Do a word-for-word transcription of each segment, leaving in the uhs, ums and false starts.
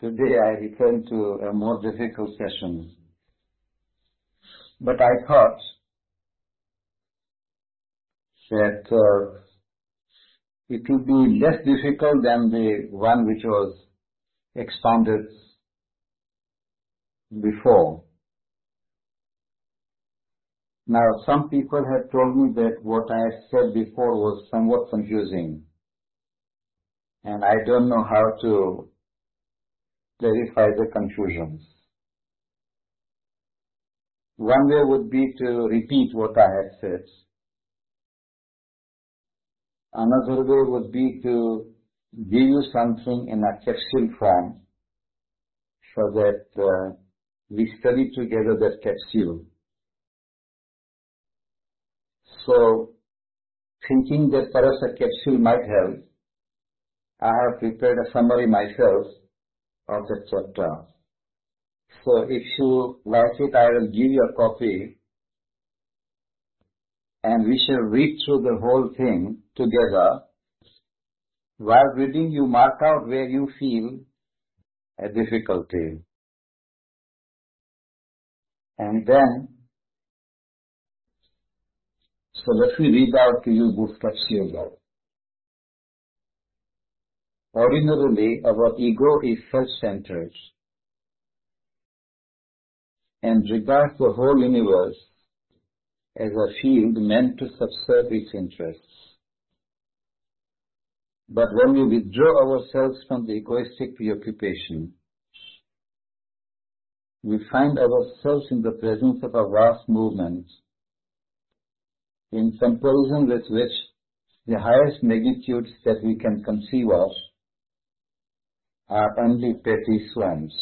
Today I return to a more difficult session. But I thought that uh, it will be less difficult than the one which was expounded before. Now, some people have told me that what I had said before was somewhat confusing, and I don't know how to clarify the confusions. One way would be to repeat what I had said. Another way would be to give you something in a capsule form so that uh, we study together that capsule. So, thinking that perhaps a capsule might help, I have prepared a summary myself of the chapter. So, if you like it, I will give you a copy and we shall read through the whole thing together. While reading, you mark out where you feel a difficulty. And then, so let me read out to you this capsule. Ordinarily, our ego is self-centered and regards the whole universe as a field meant to subserve its interests. But when we withdraw ourselves from the egoistic preoccupation, we find ourselves in the presence of a vast movement, in comparison with which the highest magnitudes that we can conceive of are only petty swans.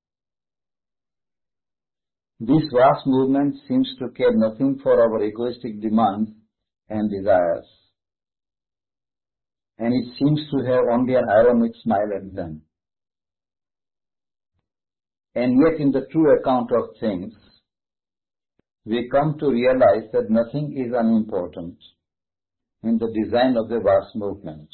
This vast movement seems to care nothing for our egoistic demands and desires, and it seems to have only an ironic smile at them. And yet, in the true account of things, we come to realize that nothing is unimportant in the design of the vast movement.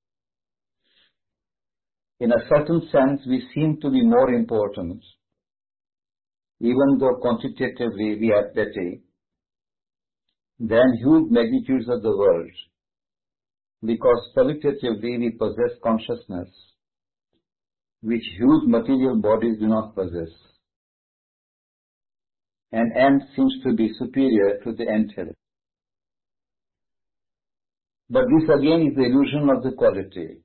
In a certain sense, we seem to be more important, even though quantitatively we are petty, than huge magnitudes of the world, because qualitatively we possess consciousness, which huge material bodies do not possess. An ant seems to be superior to the anthill. But this again is the illusion of the quality.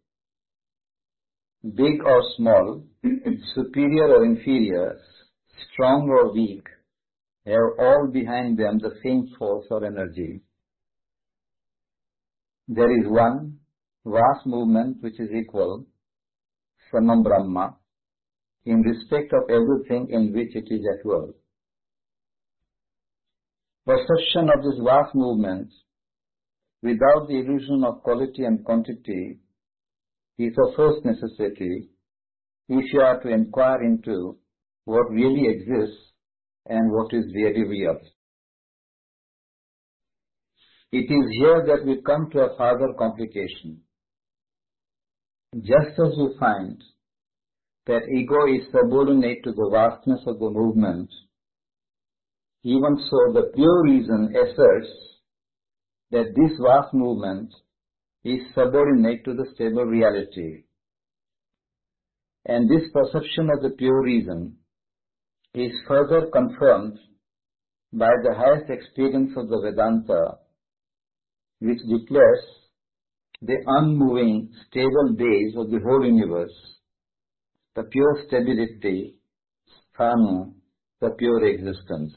Big or small, superior or inferior, strong or weak, have all behind them the same force or energy. There is one vast movement which is equal, Samam Brahma, in respect of everything in which it is at work. Perception of this vast movement without the illusion of quality and quantity is of first necessity if you are to inquire into what really exists and what is really real. It is here that we come to a further complication. Just as we find that ego is subordinate to the vastness of the movement, even so the pure reason asserts that this vast movement is subordinate to the stable reality. And this perception of the pure reason is further confirmed by the highest experience of the Vedanta, which declares the unmoving, stable base of the whole universe, the pure stability, sthana, the pure existence.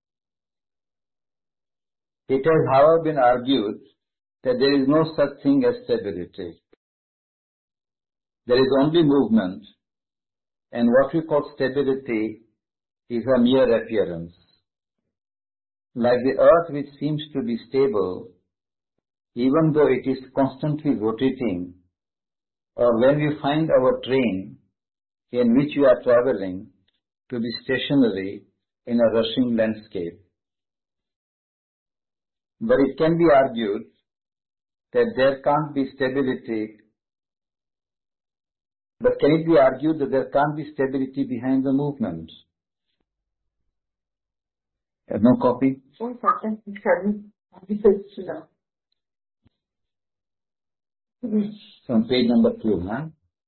It has, however, been argued that there is no such thing as stability. There is only movement, and what we call stability is a mere appearance. Like the earth, which seems to be stable, even though it is constantly rotating, or when we find our train in which we are traveling to be stationary in a rushing landscape. But it can be argued that there can't be stability But can it be argued that there can't be stability behind the movement? Uh, no copy? One second. It's On page number two, huh?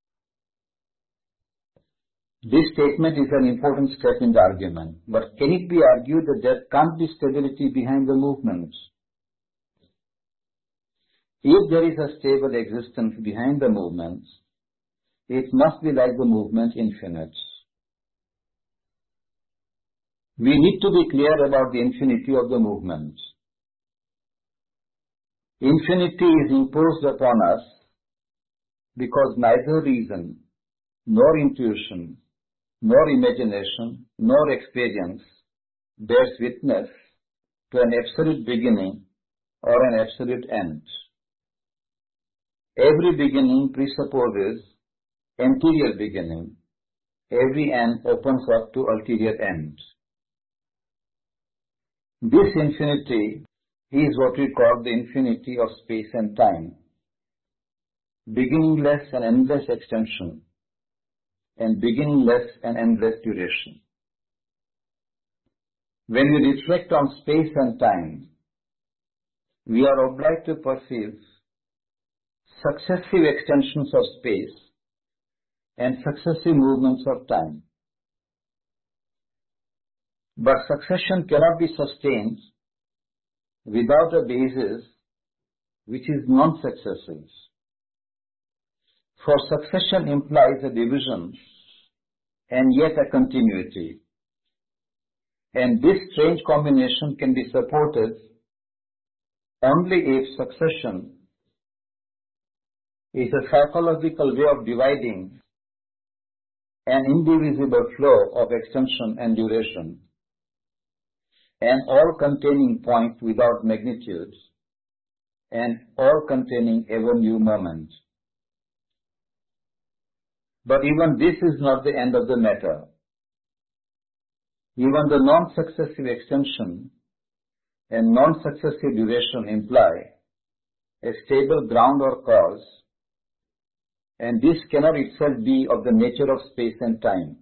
This statement is an important step in the argument, but can it be argued that there can't be stability behind the movement? If there is a stable existence behind the movement, it must be like the movement infinite. We need to be clear about the infinity of the movement. Infinity is imposed upon us because neither reason, nor intuition, nor imagination, nor experience bears witness to an absolute beginning or an absolute end. Every beginning presupposes anterior beginning. Every end opens up to ulterior end. This infinity is what we call the infinity of space and time, beginningless and endless extension, and beginningless and endless duration. When we reflect on space and time, we are obliged to perceive successive extensions of space and successive movements of time. But succession cannot be sustained without a basis which is non-successive. For succession implies a division and yet a continuity. And this strange combination can be supported only if succession is a psychological way of dividing an indivisible flow of extension and duration, and all containing point without magnitudes, and all containing ever new moment. But even this is not the end of the matter. Even the non-successive extension and non-successive duration imply a stable ground or cause, and this cannot itself be of the nature of space and time.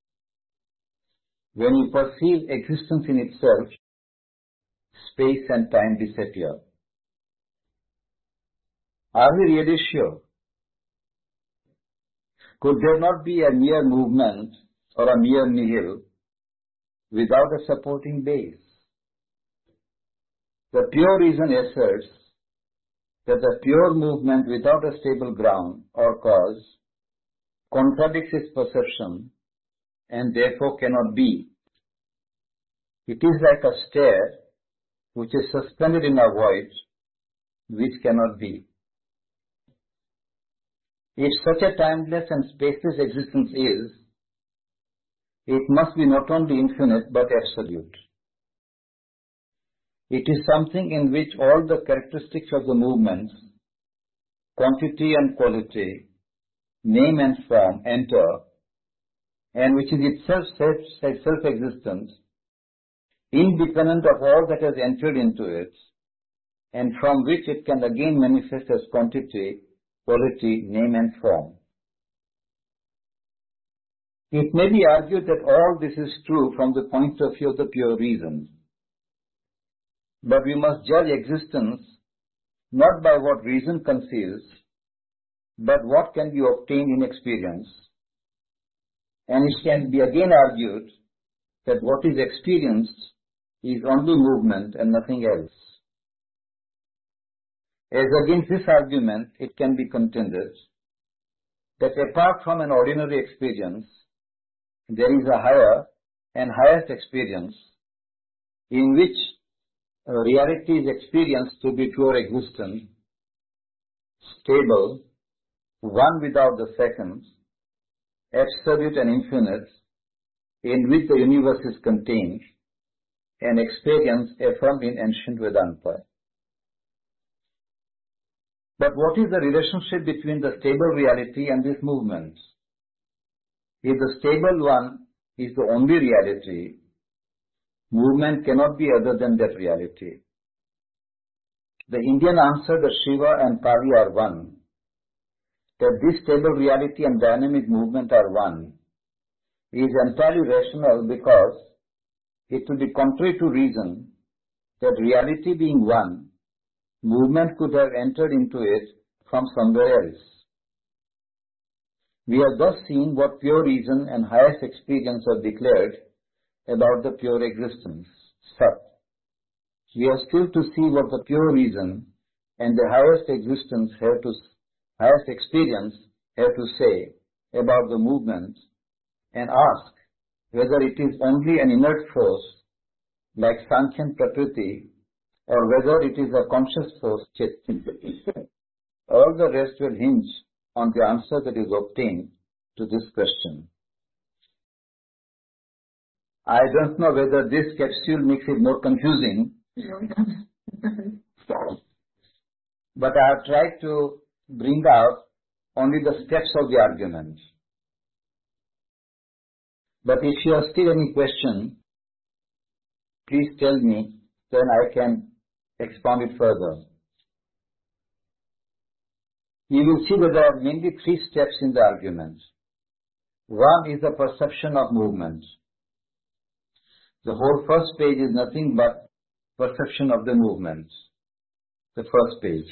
When you perceive existence in itself, space and time disappear. Are we really sure? Could there not be a mere movement or a mere nihil without a supporting base? The pure reason asserts that the pure movement without a stable ground or cause contradicts its perception and therefore cannot be. It is like a stair which is suspended in a void which cannot be. If such a timeless and spaceless existence is, it must be not only infinite but absolute. It is something in which all the characteristics of the movements, quantity and quality, name and form enter, and which is itself self-existent, independent of all that has entered into it, and from which it can again manifest as quantity, quality, name and form. It may be argued that all this is true from the point of view of the pure reason. But we must judge existence not by what reason conceives, but what can be obtained in experience. And it can be again argued that what is experienced is only movement and nothing else. As against this argument, it can be contended that apart from an ordinary experience, there is a higher and highest experience in which Uh, reality is experienced to be pure existence, stable, one without the second, absolute and infinite, in which the universe is contained, and experience affirmed in ancient Vedanta. But what is the relationship between the stable reality and this movement? If the stable one is the only reality, movement cannot be other than that reality. The Indian answer that Shiva and Kali are one that this stable reality and dynamic movement are one is entirely rational, because it would be contrary to reason that reality being one, movement could have entered into it from somewhere else. We have thus seen what pure reason and highest experience have declared about the pure existence, Sat. We have still to see what the pure reason and the highest existence have to, highest experience have to say about the movement, and ask whether it is only an inert force like Sankhyan Prakriti, or whether it is a conscious force, Chit. All the rest will hinge on the answer that is obtained to this question. I don't know whether this capsule makes it more confusing, but I have tried to bring out only the steps of the argument. But if you have still any question, please tell me, then I can expound it further. You will see that there are mainly three steps in the argument. One is the perception of movement. The whole first page is nothing but perception of the movement. The first page.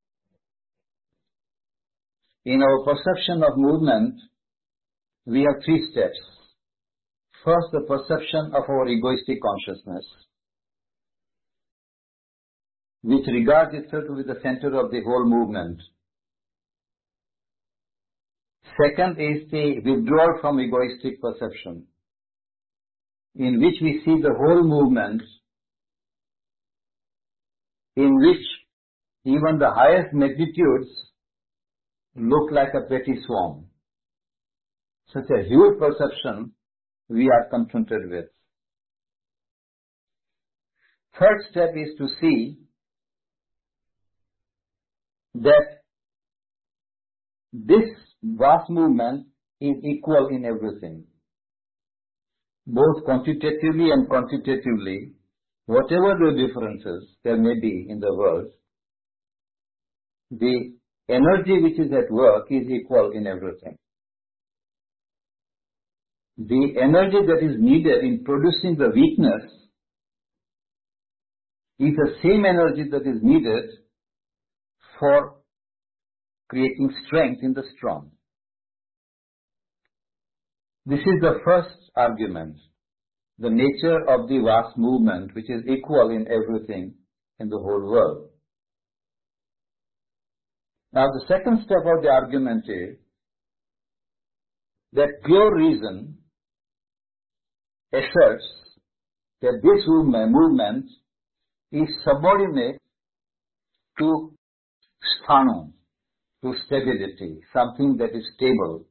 In our perception of movement, we have three steps. First, the perception of our egoistic consciousness, which regards itself to be the center of the whole movement. Second is the withdrawal from egoistic perception, in which we see the whole movement, in which even the highest magnitudes look like a petty swarm. Such a huge perception we are confronted with. Third step is to see that this vast movement is equal in everything, both quantitatively and quantitatively, whatever the differences there may be in the world, the energy which is at work is equal in everything. The energy that is needed in producing the weakness is the same energy that is needed for creating strength in the strong. This is the first argument, the nature of the vast movement which is equal in everything in the whole world. Now the second step of the argument is that pure reason asserts that this movement is subordinate to sthanam, to stability, something that is stable.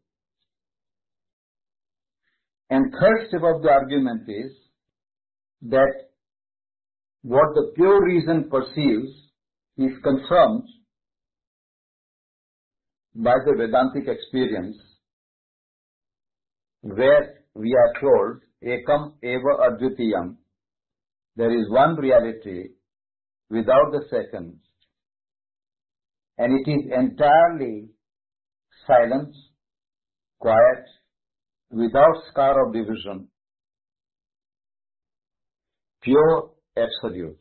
And third step of the argument is that what the pure reason perceives is confirmed by the Vedantic experience, where we are told, Ekam eva advitiyam, there is one reality without the second, and it is entirely silent, quiet, without scar of division, pure absolute.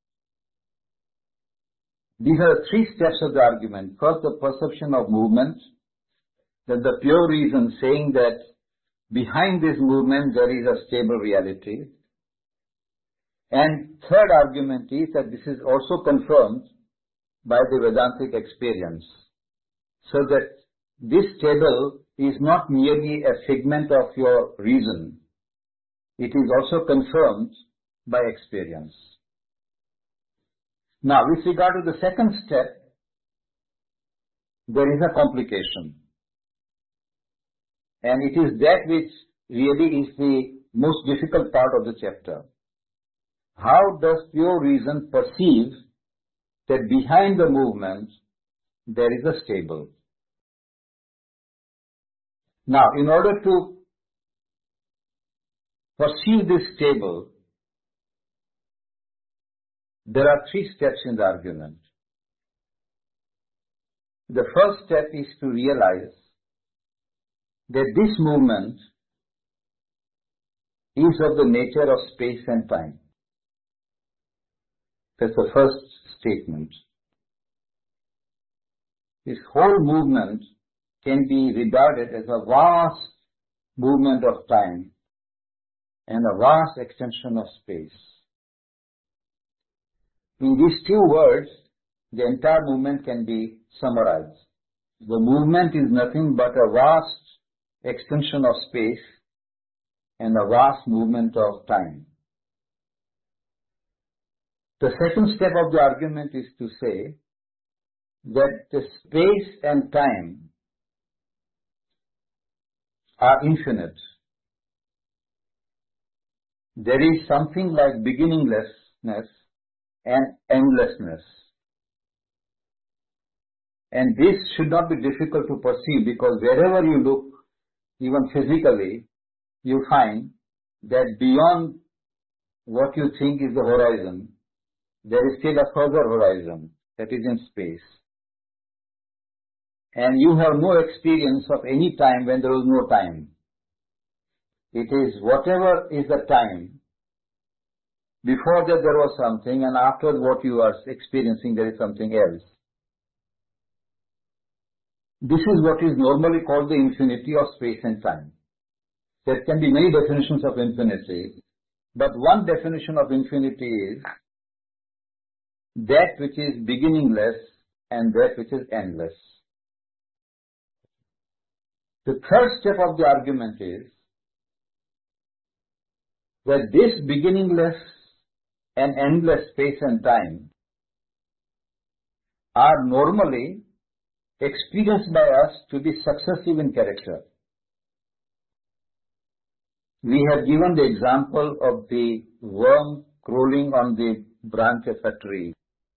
These are the three steps of the argument. First, the perception of movement, then the pure reason saying that behind this movement there is a stable reality. And third argument is that this is also confirmed by the Vedantic experience, so that this stable is not merely a figment of your reason. It is also confirmed by experience. Now, with regard to the second step, there is a complication. And it is that which really is the most difficult part of the chapter. How does pure reason perceive that behind the movement there is a stable? Now, in order to perceive this stable, there are three steps in the argument. the first step is to realize that this movement is of the nature of space and time. That's the first statement. This whole movement can be regarded as a vast movement of time and a vast extension of space. In these two words, the entire movement can be summarized. The movement is nothing but a vast extension of space and a vast movement of time. The second step of the argument is to say that the space and time are infinite. There is something like beginninglessness and endlessness. And this should not be difficult to perceive, because wherever you look, even physically, you find that beyond what you think is the horizon, there is still a further horizon that is in space. And you have no experience of any time when there was no time. It is whatever is the time. Before that there was something, and after what you are experiencing there is something else. This is what is normally called the infinity of space and time. There can be many definitions of infinity, but one definition of infinity is that which is beginningless and that which is endless. The third step of the argument is that this beginningless and endless space and time are normally experienced by us to be successive in character. We have given the example of the worm crawling on the branch of a tree.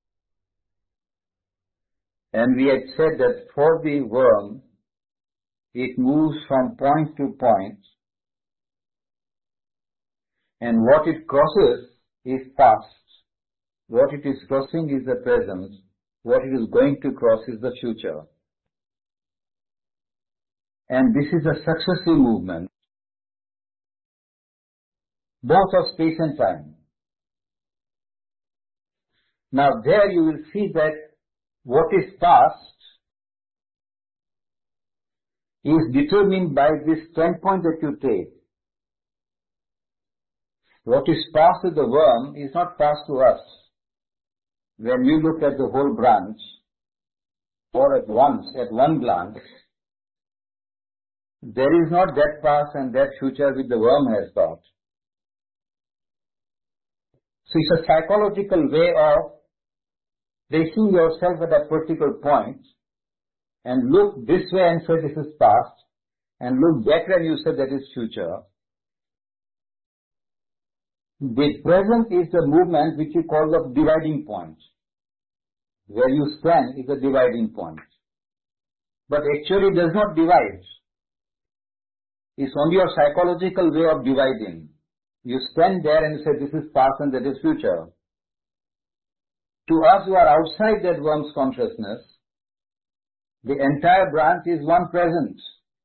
And we had said that for the worm, it moves from point to point, and what it crosses is past. What it is crossing is the present. What it is going to cross is the future. And this is a successive movement, both of space and time. Now there you will see that what is past is determined by this standpoint that you take. What is past to the worm is not past to us. When you look at the whole branch, or at once, at one glance, there is not that past and that future which the worm has got. So it's a psychological way of placing yourself at a particular point and look this way and say this is past, and look that way and you say that is future. The present is the movement which you call the dividing point. Where you stand is a dividing point. But actually it does not divide. It's only a psychological way of dividing. You stand there and you say this is past and that is future. To us who are outside that worm's consciousness, the entire branch is one present.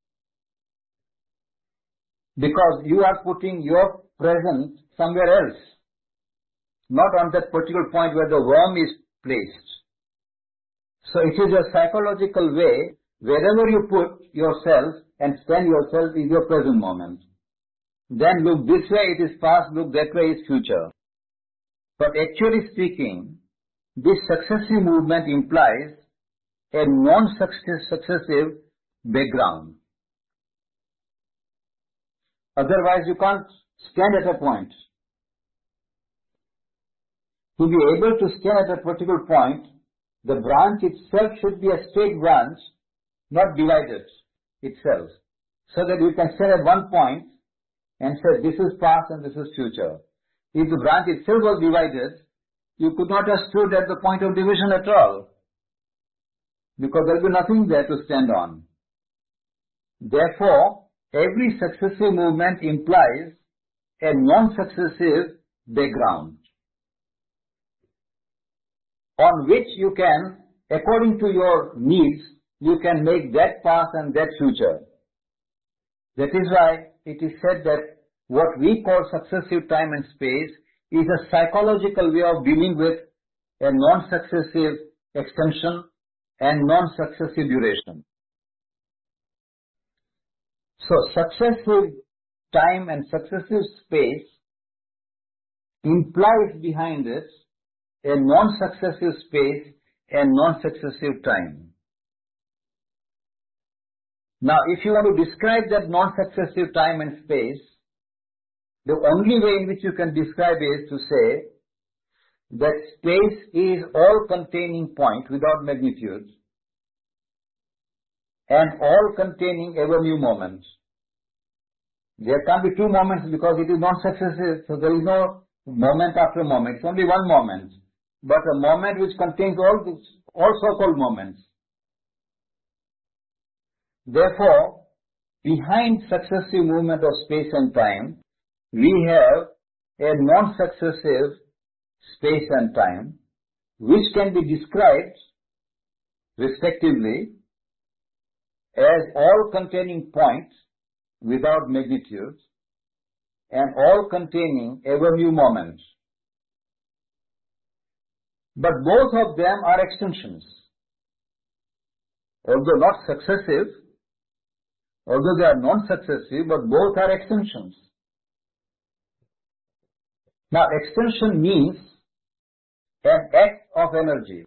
Because you are putting your present somewhere else, not on that particular point where the worm is placed. So it is a psychological way, wherever you put yourself and stand yourself is your present moment. Then look this way it is past, look that way is future. But actually speaking, this successive movement implies a non-successive background. Otherwise you can't stand at a point. To be able to stand at a particular point, the branch itself should be a straight branch, not divided itself, so that you can stand at one point and say this is past and this is future. If the branch itself was divided, you could not have stood at the point of division at all, because there will be nothing there to stand on. Therefore, every successive movement implies a non-successive background, on which you can, according to your needs, you can make that past and that future. That is why it is said that what we call successive time and space is a psychological way of dealing with a non-successive extension and non-successive duration. So successive time and successive space implies behind it a non-successive space and non-successive time. Now, if you want to describe that non-successive time and space, the only way in which you can describe it is to say that space is all containing point without magnitude and all containing ever new moments. There can't be two moments because it is non-successive, so there is no moment after moment. It's only one moment, but a moment which contains all, this, all so-called moments. Therefore, behind successive movement of space and time, we have a non-successive space and time, which can be described respectively as all containing points without magnitude and all containing ever new moments. But both of them are extensions. Although not successive, although they are non-successive, but both are extensions. Now, extension means an act of energy.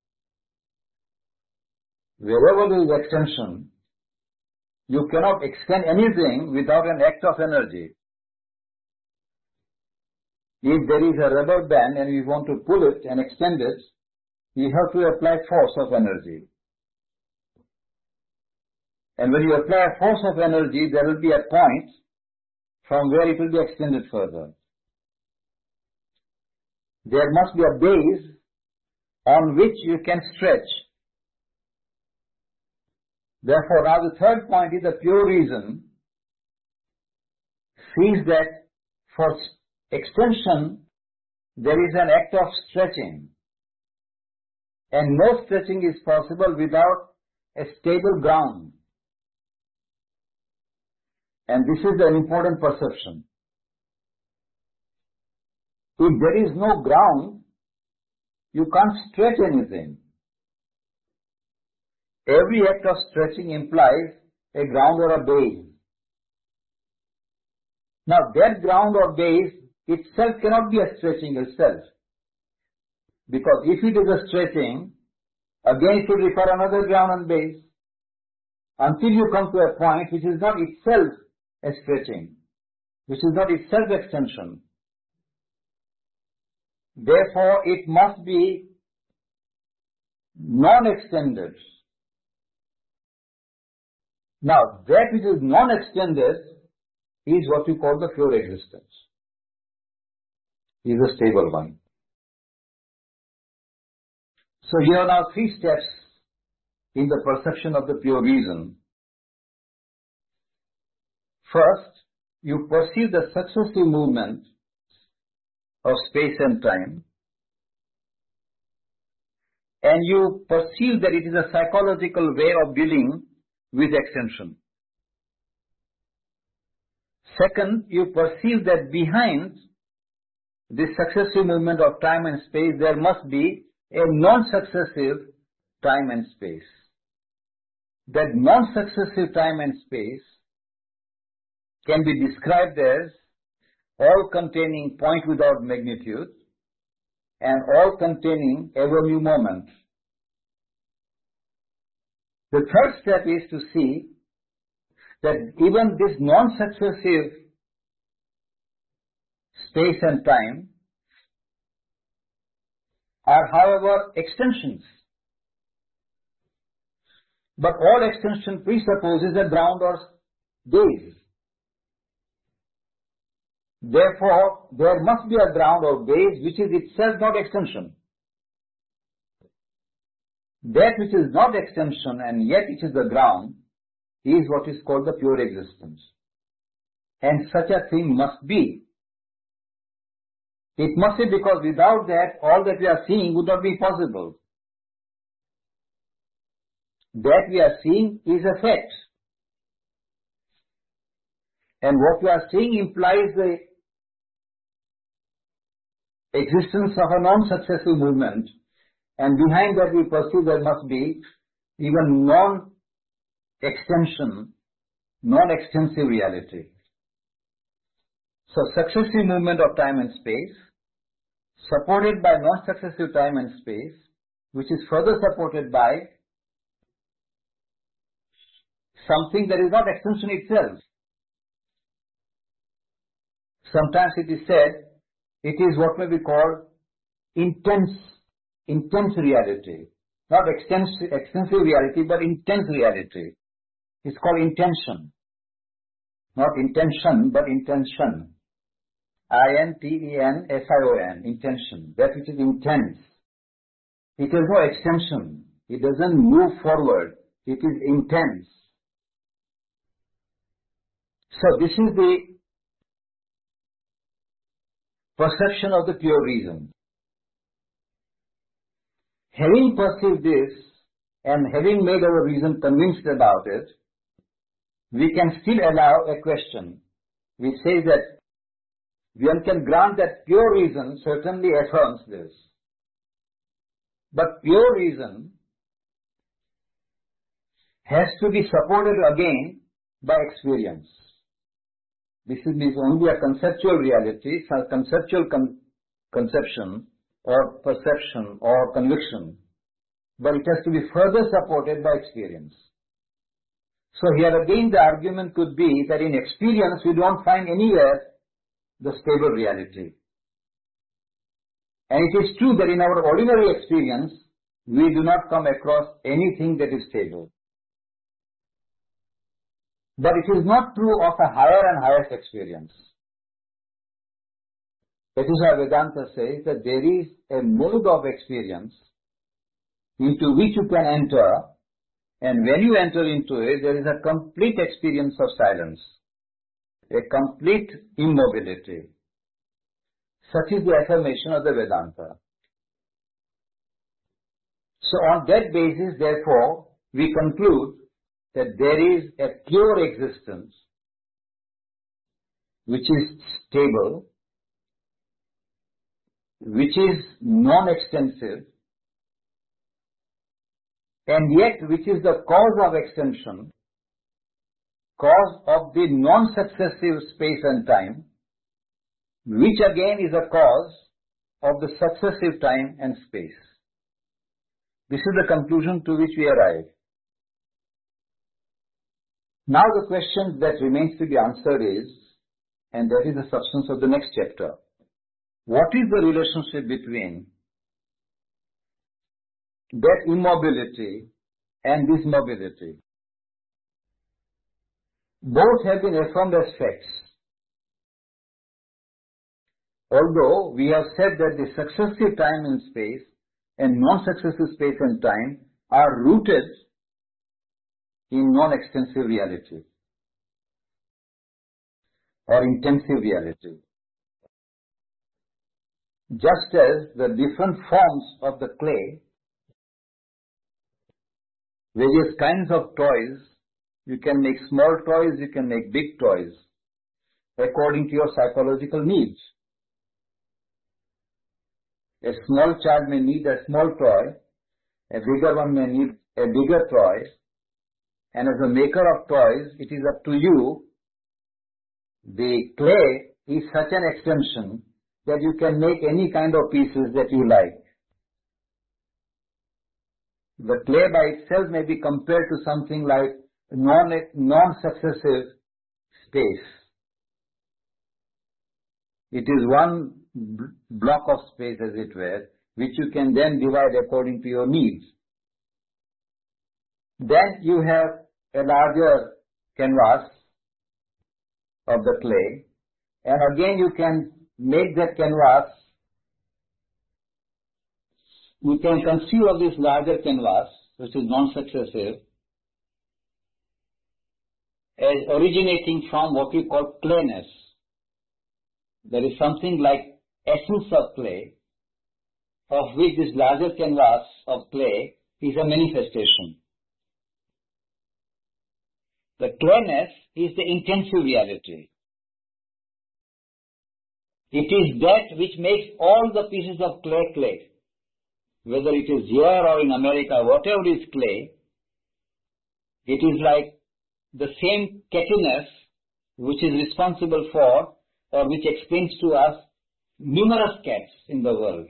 Wherever there is extension, you cannot extend anything without an act of energy. If there is a rubber band and we want to pull it and extend it, we have to apply force of energy. And when you apply a force of energy, there will be a point from where it will be extended further. There must be a base on which you can stretch. Therefore, now the third point is the pure reason sees that for extension, there is an act of stretching. And no stretching is possible without a stable ground. And this is an important perception. If there is no ground, you can't stretch anything. Every act of stretching implies a ground or a base. Now that ground or base itself cannot be a stretching itself. Because if it is a stretching, again it will require another ground and base. Until you come to a point which is not itself a stretching, which is not itself extension. Therefore, it must be non-extended. Now, that which is non-extended is what we call the pure existence. Is a stable one. So here are now three steps in the perception of the pure reason. First, you perceive the successive movement of space and time, and you perceive that it is a psychological way of dealing with extension. Second, you perceive that behind this successive movement of time and space, there must be a non-successive time and space. That non-successive time and space can be described as all containing point without magnitude and all containing ever new moment. The third step is to see that even this non-successive space and time are, however, extensions. But all extension presupposes a ground or base. Therefore, there must be a ground or base which is itself not extension. That which is not extension and yet it is the ground is what is called the pure existence. And such a thing must be. It must be because without that, all that we are seeing would not be possible. that we are seeing is a fact. And what we are seeing implies the existence of a non-successive movement, and behind that we perceive there must be even non-extension, non-extensive reality. So successive movement of time and space, supported by non-successive time and space, which is further supported by something that is not extension itself. Sometimes it is said it is what may be called intense, intense reality. Not extensive, extensive reality, but intense reality. It's called intention. Not intention, but intention. I N T E N S I O N, intention. That which is intense. It has no extension. It doesn't move forward. It is intense. So this is the perception of the pure reason. Having perceived this and having made our reason convinced about it, we can still allow a question which says that one can grant that pure reason certainly affirms this. But pure reason has to be supported again by experience. This is only a conceptual reality, some conceptual con conception or perception or conviction, but it has to be further supported by experience. So here again the argument could be that in experience we don't find anywhere the stable reality. And it is true that in our ordinary experience we do not come across anything that is stable. But it is not true of a higher and highest experience. That is why Vedanta says that there is a mode of experience into which you can enter, and when you enter into it, there is a complete experience of silence, a complete immobility. Such is the affirmation of the Vedanta. So on that basis, therefore, we conclude that there is a pure existence which is stable, which is non-extensive, and yet which is the cause of extension, cause of the non-successive space and time, which again is a cause of the successive time and space. This is the conclusion to which we arrive. Now the question that remains to be answered is, and that is the substance of the next chapter, what is the relationship between that immobility and this mobility? Both have been affirmed as facts. Although we have said that the successive time and space and non-successive space and time are rooted in non-extensive reality or intensive reality. Just as the different forms of the clay, various kinds of toys, you can make small toys, you can make big toys, according to your psychological needs. A small child may need a small toy, a bigger one may need a bigger toy, and as a maker of toys, it is up to you. The clay is such an extension that you can make any kind of pieces that you like. The clay by itself may be compared to something like non, non-successive space. It is one block of space, as it were, which you can then divide according to your needs. Then you have a larger canvas of the clay, and again you can make that canvas, you can conceive of this larger canvas, which is non-successive, as originating from what we call clayness. There is something like essence of clay, of which this larger canvas of clay is a manifestation. The clayness is the intensive reality. It is that which makes all the pieces of clay clay. Whether it is here or in America, whatever is clay, it is like the same cattiness which is responsible for or which explains to us numerous cats in the world.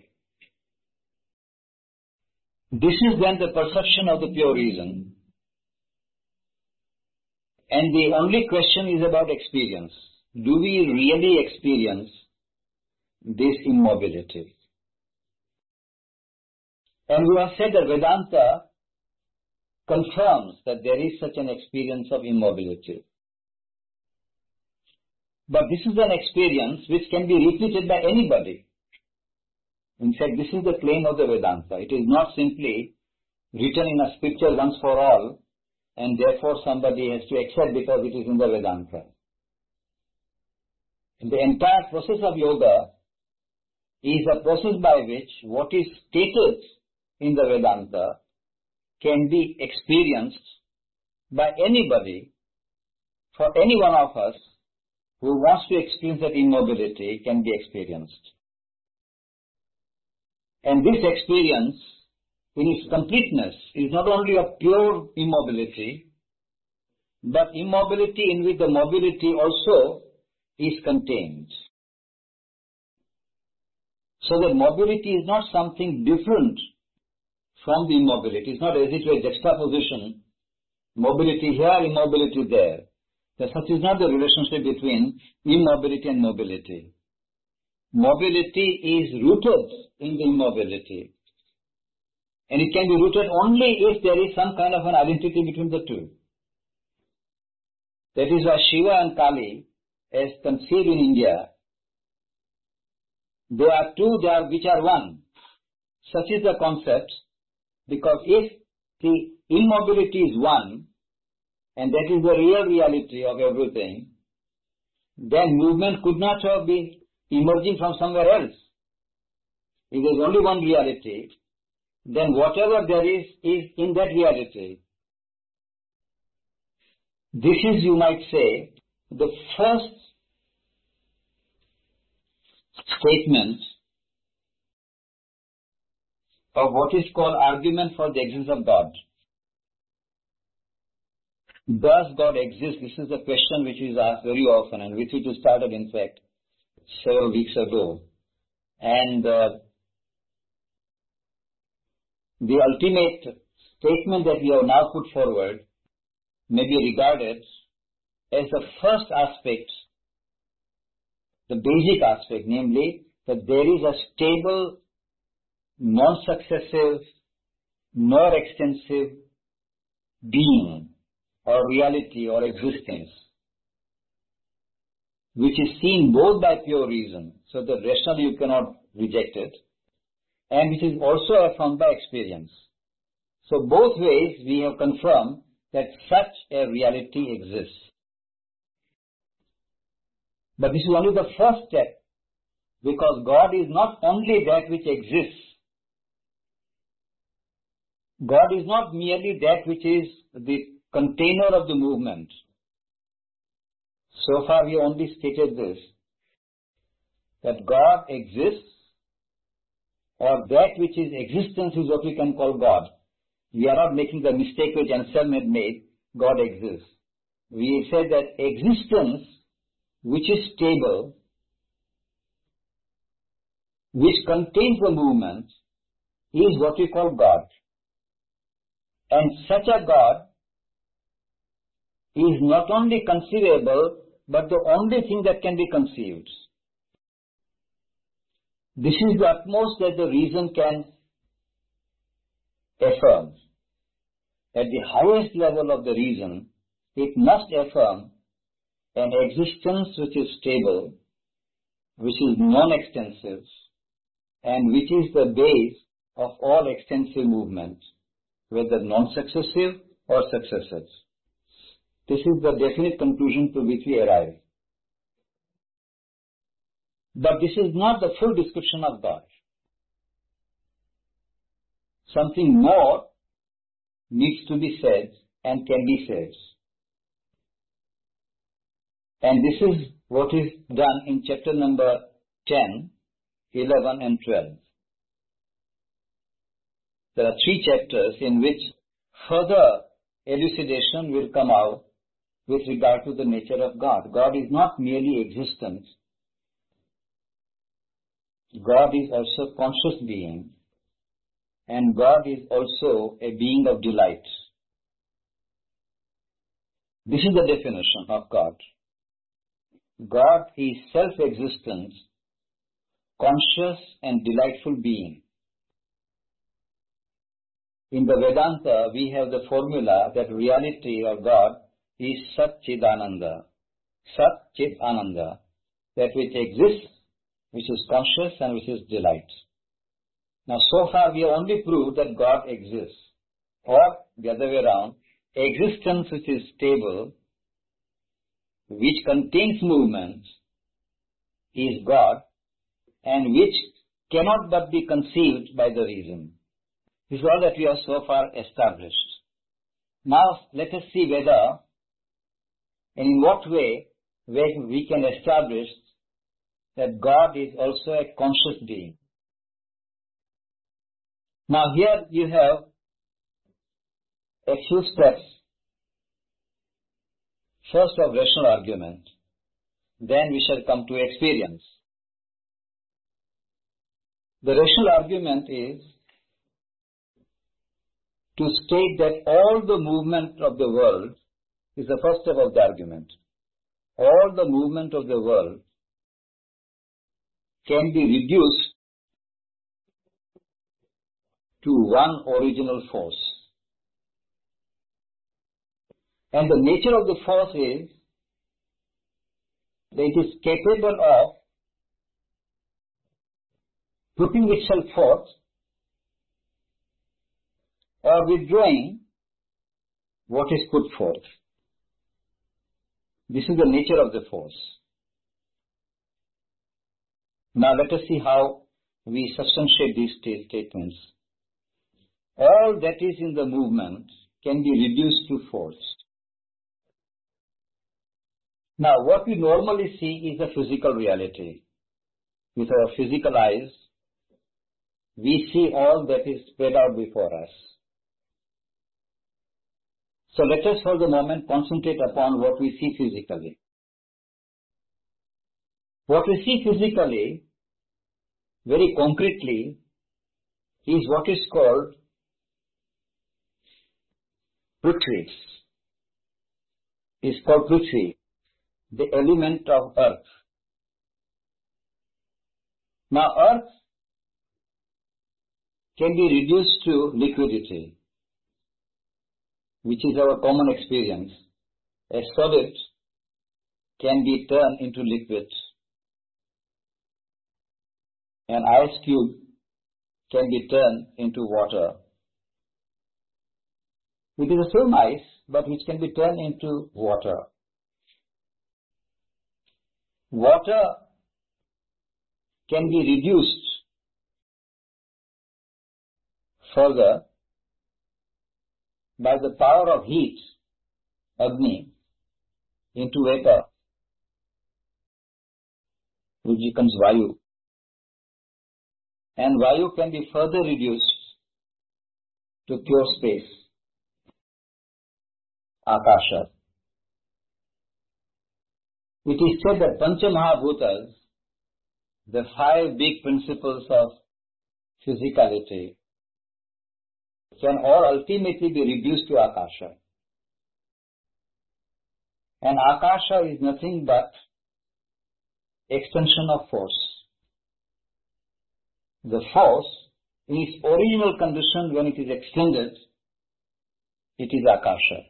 This is then the perception of the pure reason. And the only question is about experience. Do we really experience this immobility? And we have said that Vedanta confirms that there is such an experience of immobility. But this is an experience which can be repeated by anybody. In fact, this is the claim of the Vedanta. It is not simply written in a scripture once for all, and therefore somebody has to accept because it is in the Vedanta. And the entire process of yoga is a process by which what is stated in the Vedanta can be experienced by anybody, for any one of us who wants to experience that immobility can be experienced. And this experience, in its completeness, is not only of pure immobility, but immobility in which the mobility also is contained. So that mobility is not something different from the immobility. It's not as it were a juxtaposition, mobility here, immobility there. That such is not the relationship between immobility and mobility. Mobility is rooted in the immobility. And it can be rooted only if there is some kind of an identity between the two. That is why Shiva and Kali, as conceived in India, they are two they are, which are one. Such is the concept, because if the immobility is one, and that is the real reality of everything, then movement could not have been emerging from somewhere else. If there is only one reality, then whatever there is, is in that reality. This is, you might say, the first statement of what is called argument for the existence of God. Does God exist? This is a question which is asked very often, and which we started, in fact, several weeks ago. And uh, the ultimate statement that we have now put forward may be regarded as the first aspect, the basic aspect, namely that there is a stable, non-successive, nor extensive being or reality or existence, which is seen both by pure reason, so that rationally you cannot reject it, and which is also affirmed by experience. So both ways we have confirmed that such a reality exists. But this is only the first step, because God is not only that which exists. God is not merely that which is the container of the movement. So far we only stated this, that God exists, or that which is existence is what we can call God. We are not making the mistake which Anselm had made, God exists. We said that existence which is stable, which contains the movement, is what we call God. And such a God is not only conceivable, but the only thing that can be conceived. This is the utmost that the reason can affirm. At the highest level of the reason, it must affirm an existence which is stable, which is non-extensive, and which is the base of all extensive movement, whether non-successive or successive. This is the definite conclusion to which we arrive. But this is not the full description of God. Something more needs to be said and can be said. And this is what is done in chapter number ten, eleven and twelve. There are three chapters in which further elucidation will come out with regard to the nature of God. God is not merely existence. God is also conscious being, and God is also a being of delight. This is the definition of God. God is self-existent, conscious and delightful being. In the Vedanta, we have the formula that reality of God is Sat-Chid-Ananda. Sat-Chid-Ananda, that which exists, which is conscious and which is delight. Now, so far we have only proved that God exists, or the other way around, existence which is stable, which contains movement, is God, and which cannot but be conceived by the reason. This is all that we have so far established. Now, let us see whether and in what way we can establish that God is also a conscious being. Now, here you have a few steps. First of rational argument, then we shall come to experience. The rational argument is to state that all the movement of the world is the first step of the argument. All the movement of the world can be reduced to one original force. And the nature of the force is that it is capable of putting itself forth or withdrawing what is put forth. This is the nature of the force. Now let us see how we substantiate these statements. All that is in the movement can be reduced to force. Now, what we normally see is the physical reality. With our physical eyes, we see all that is spread out before us. So let us for the moment concentrate upon what we see physically. What we see physically, very concretely, is what is called Prithvi. Is called Prithvi, the element of earth. Now, earth can be reduced to liquidity, which is our common experience. A solid can be turned into liquid. An ice cube can be turned into water. It is the same ice, but which can be turned into water. Water can be reduced further by the power of heat, Agni, into vapor, which becomes Vayu. And Vayu can be further reduced to pure space, Akasha. It is said that Pancha Mahabhutas, the five big principles of physicality, can all ultimately be reduced to Akasha. And Akasha is nothing but extension of force. The force, in its original condition when it is extended, it is Akasha.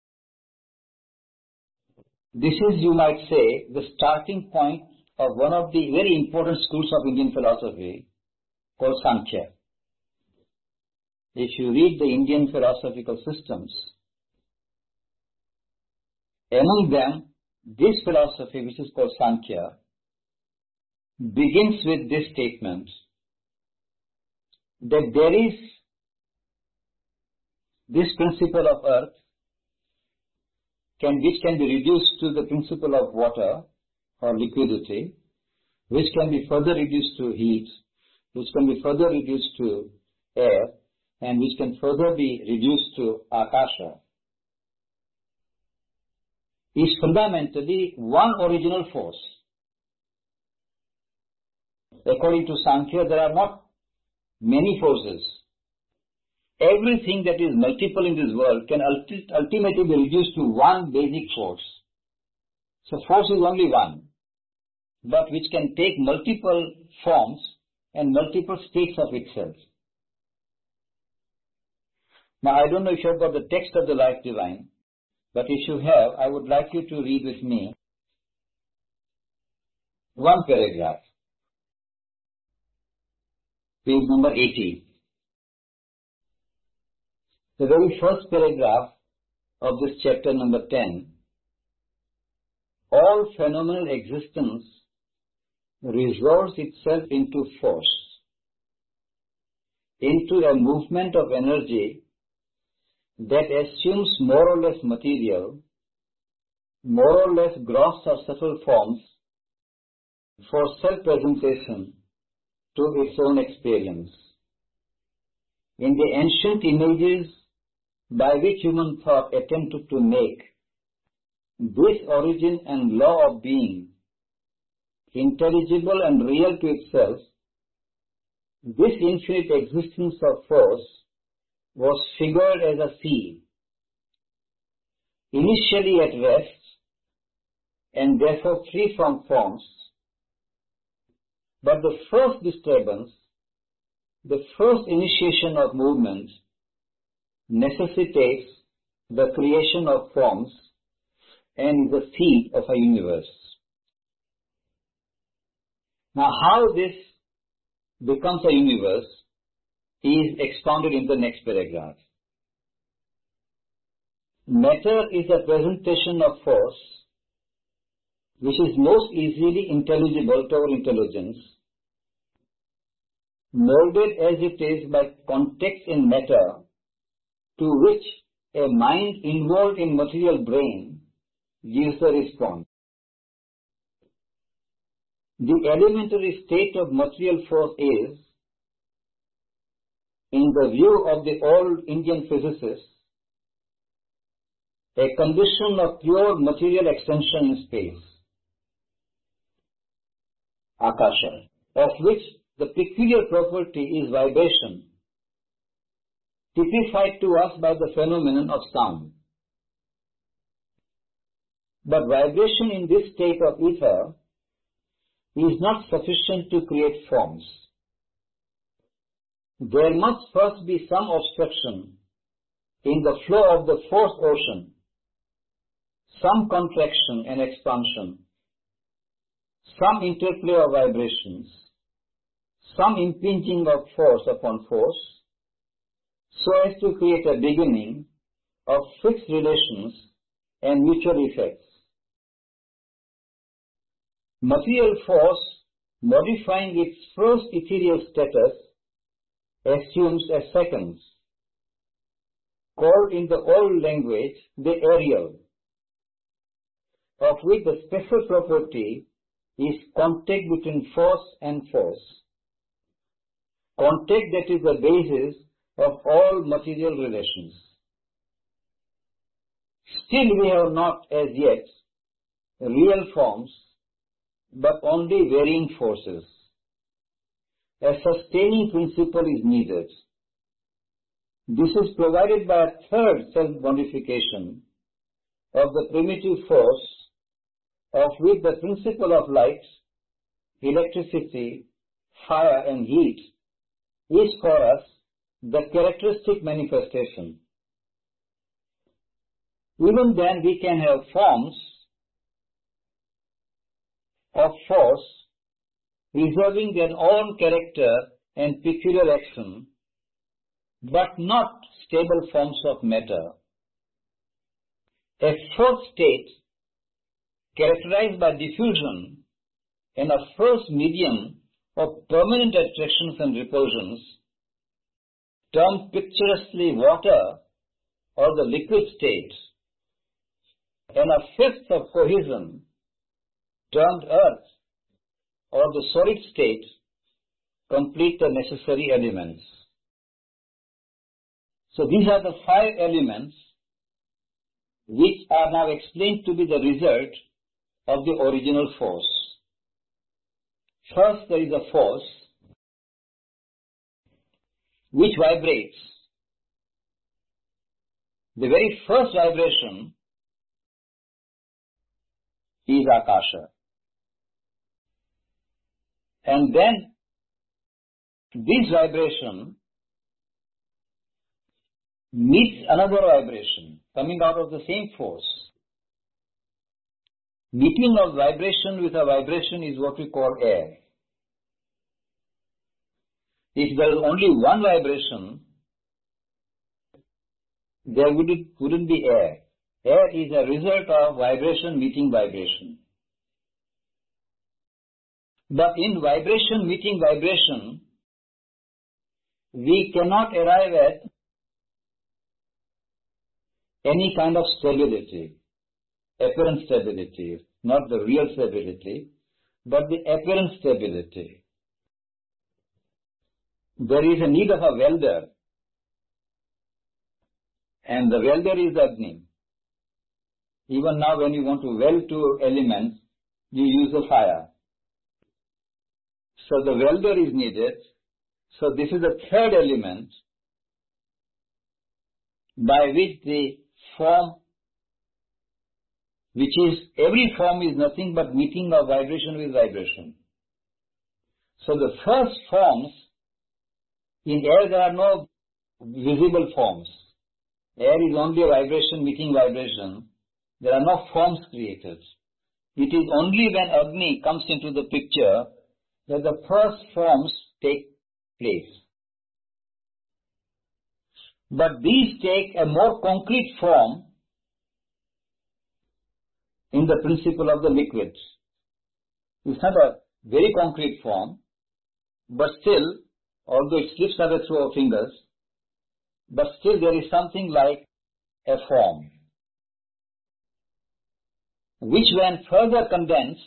This is, you might say, the starting point of one of the very important schools of Indian philosophy called Sankhya. If you read the Indian philosophical systems, among them, this philosophy, which is called Sankhya, begins with this statement that there is this principle of earth can, which can be reduced to the principle of water or liquidity, which can be further reduced to heat, which can be further reduced to air, and which can further be reduced to akasha, is fundamentally one original force. According to Sankhya, there are not many forces. Everything that is multiple in this world can ulti ultimately be reduced to one basic force. So force is only one, but which can take multiple forms and multiple states of itself. Now I don't know if you have got the text of the Life Divine, but if you have, I would like you to read with me one paragraph, page number eighty. The very first paragraph of this chapter number ten. All phenomenal existence resolves itself into force, into a movement of energy that assumes more or less material, more or less gross or subtle forms for self-presentation to its own experience. In the ancient images by which human thought attempted to make this origin and law of being intelligible and real to itself, this infinite existence of force was figured as a sea, initially at rest and therefore free from forms. But the first disturbance, the first initiation of movement, necessitates the creation of forms and is the seed of a universe. Now, how this becomes a universe is expounded in the next paragraph. Matter is a presentation of force which is most easily intelligible to our intelligence, molded as it is by context in matter, to which a mind involved in material brain gives the response. The elementary state of material force is, in the view of the old Indian physicists, a condition of pure material extension in space, akasha, of which the peculiar property is vibration, typified to us by the phenomenon of sound. But vibration in this state of ether is not sufficient to create forms. There must first be some obstruction in the flow of the force ocean, some contraction and expansion, some interplay of vibrations, some impinging of force upon force, so as to create a beginning of fixed relations and mutual effects. Material force, modifying its first ethereal status, assumes a second, called in the old language the aerial, of which the special property is contact between force and force, contact that is the basis of all material relations. Still we have not as yet real forms, but only varying forces. A sustaining principle is needed. This is provided by a third self-modification of the primitive force, of which the principle of light, electricity, fire and heat is for us the characteristic manifestation. Even then we can have forms of force reserving their own character and peculiar action, but not stable forms of matter. A fourth state, characterized by diffusion, and a first medium of permanent attractions and repulsions, termed picturesquely water or the liquid state, and a fifth of cohesion termed earth or the solid state complete the necessary elements. So these are the five elements which are now explained to be the result of the original force. First, there is a force which vibrates. The very first vibration is Akasha. And then this vibration meets another vibration coming out of the same force. Meeting of vibration with a vibration is what we call air. If there is only one vibration, there wouldn't, wouldn't be air. Air is a result of vibration meeting vibration. But in vibration meeting vibration, we cannot arrive at any kind of stability, apparent stability, not the real stability, but the apparent stability. There is a need of a welder, and the welder is Agni. Even now when you want to weld two elements, you use a fire. So the welder is needed. So this is the third element by which the form, which is, every form is nothing but meeting of vibration with vibration. So the first forms, in air there are no visible forms. Air is only a vibration meeting vibration. There are no forms created. It is only when Agni comes into the picture that the first forms take place. But these take a more concrete form in the principle of the liquids. It's not a very concrete form, but still, although it slips away through our fingers, but still there is something like a form, which when further condensed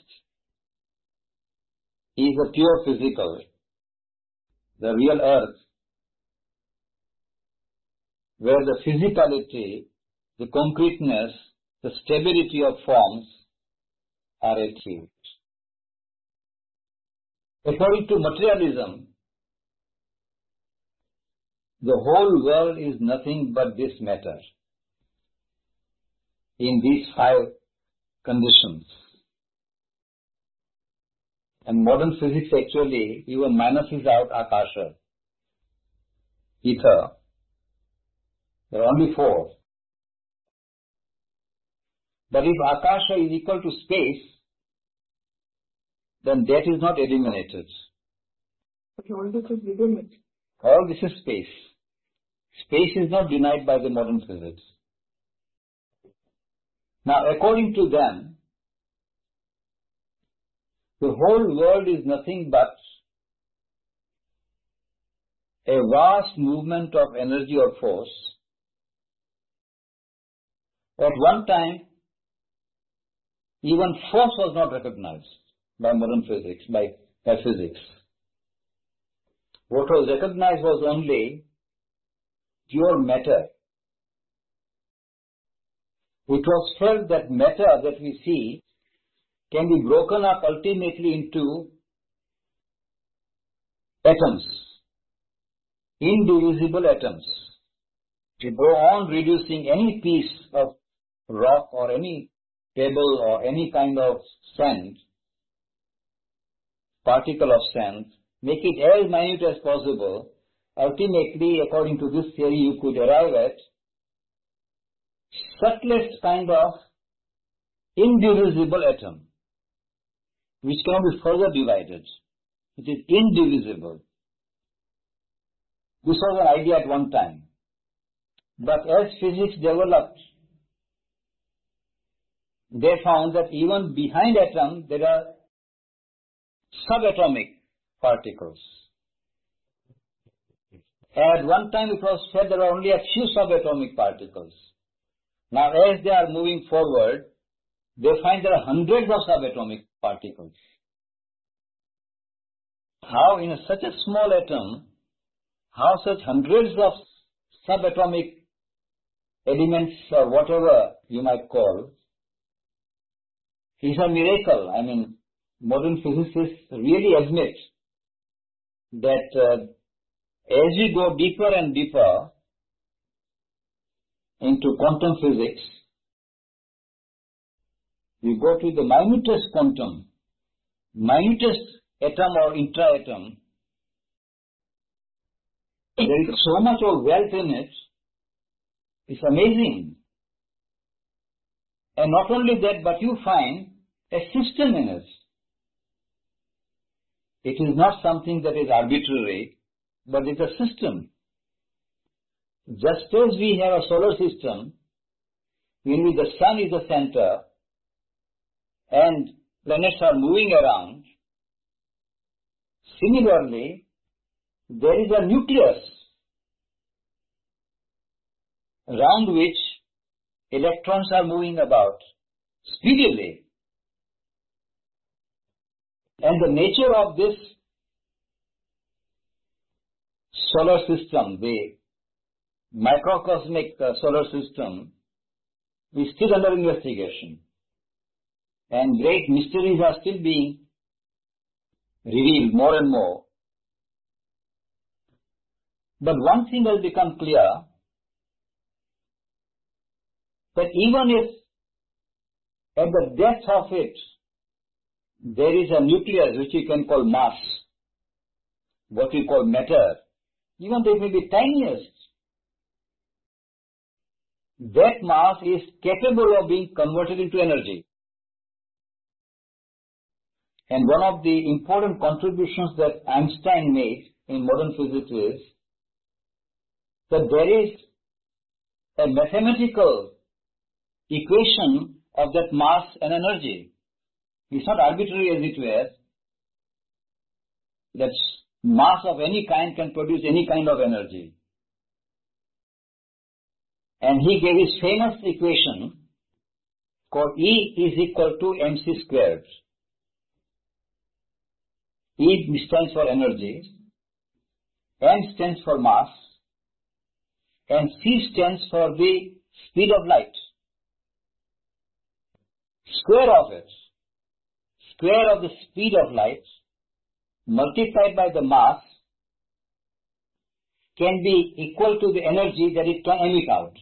is a pure physical, the real earth, where the physicality, the concreteness, the stability of forms are achieved. According to materialism, the whole world is nothing but this matter in these five conditions. And modern physics actually even minuses out Akasha, ether. There are only four. But if Akasha is equal to space, then that is not eliminated. But all this is within it. All this is space. Space is not denied by the modern physics. Now, according to them, the whole world is nothing but a vast movement of energy or force. At one time, even force was not recognized by modern physics, by, by physics. What was recognized was only pure matter. It was felt that matter that we see can be broken up ultimately into atoms, indivisible atoms. To go on reducing any piece of rock or any pebble or any kind of sand, particle of sand, make it as minute as possible. Ultimately, according to this theory, you could arrive at subtlest kind of indivisible atom, which cannot be further divided. It is indivisible. This was an idea at one time. But as physics developed, they found that even behind atom there are subatomic particles. At one time it was said there are only a few subatomic particles. Now as they are moving forward, they find there are hundreds of subatomic particles. How in a, such a small atom, how such hundreds of subatomic elements or whatever you might call, is a miracle. I mean, modern physicists really admit that uh, as we go deeper and deeper into quantum physics, we go to the minutest quantum, minutest atom or intra-atom. There is so much of wealth in it. It's amazing. And not only that, but you find a system in it. It is not something that is arbitrary, but it's a system. Just as we have a solar system, in which the sun is the center and planets are moving around, similarly, there is a nucleus around which electrons are moving about speedily. And the nature of this solar system, the microcosmic uh, solar system, is still under investigation. And great mysteries are still being revealed more and more. But one thing has become clear, that even if at the depth of it there is a nucleus which you can call mass, what we call matter, even though it may be tiniest, that mass is capable of being converted into energy. And one of the important contributions that Einstein made in modern physics is that there is a mathematical equation of that mass and energy. It's not arbitrary as it were, that mass of any kind can produce any kind of energy. And he gave his famous equation called E is equal to mc squared. E stands for energy, M stands for mass, and C stands for the speed of light. Square of it, square of the speed of light multiplied by the mass can be equal to the energy that it can emit out.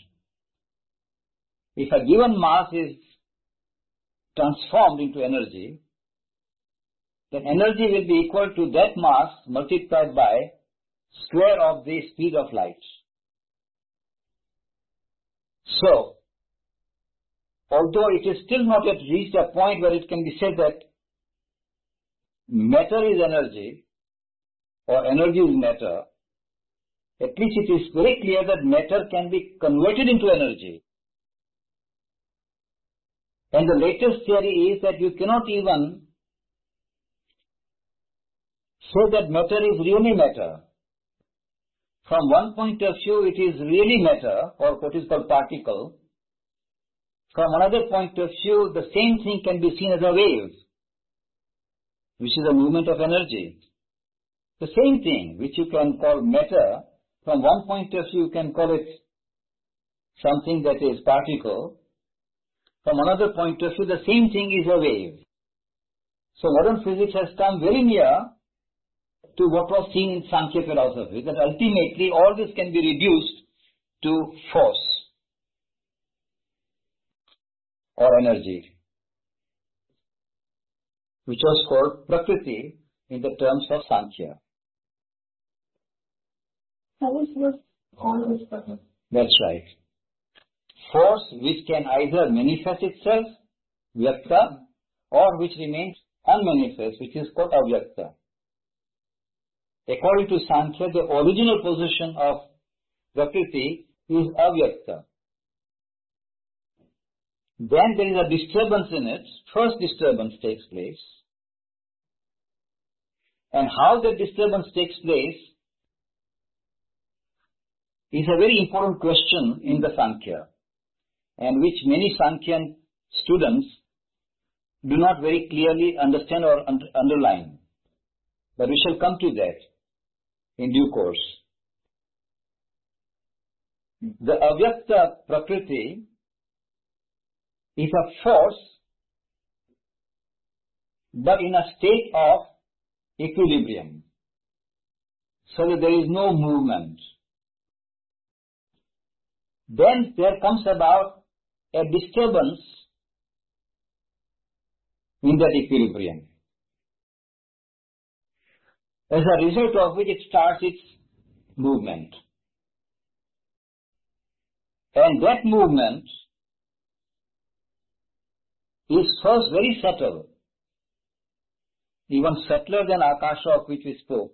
If a given mass is transformed into energy, then energy will be equal to that mass multiplied by square of the speed of light. So, although it is still not yet reached a point where it can be said that matter is energy or energy is matter, at least it is very clear that matter can be converted into energy. And the latest theory is that you cannot even say that matter is really matter. From one point of view, it is really matter, or what is called particle. From another point of view, the same thing can be seen as a wave, which is a movement of energy. The same thing, which you can call matter, from one point of view, you can call it something that is particle. From another point of view, the same thing is a wave. So modern physics has come very near to what was seen in Sankhya philosophy, that ultimately all this can be reduced to force or energy, which was called Prakriti in the terms of Sankhya. How is this all this person? That's right. Force which can either manifest itself, vyakta, or which remains unmanifest, which is called avyakta. According to Sankhya, the original position of Prakriti is avyakta. Then there is a disturbance in it. First disturbance takes place. And how that disturbance takes place is a very important question in the Sankhya, and which many Sankhyan students do not very clearly understand or un underline. But we shall come to that in due course. The Avyakta Prakriti is a force, but in a state of equilibrium, so that there is no movement. Then there comes about a disturbance in that equilibrium, as a result of which it starts its movement. And that movement is first very subtle, even subtler than Akasha, of which we spoke.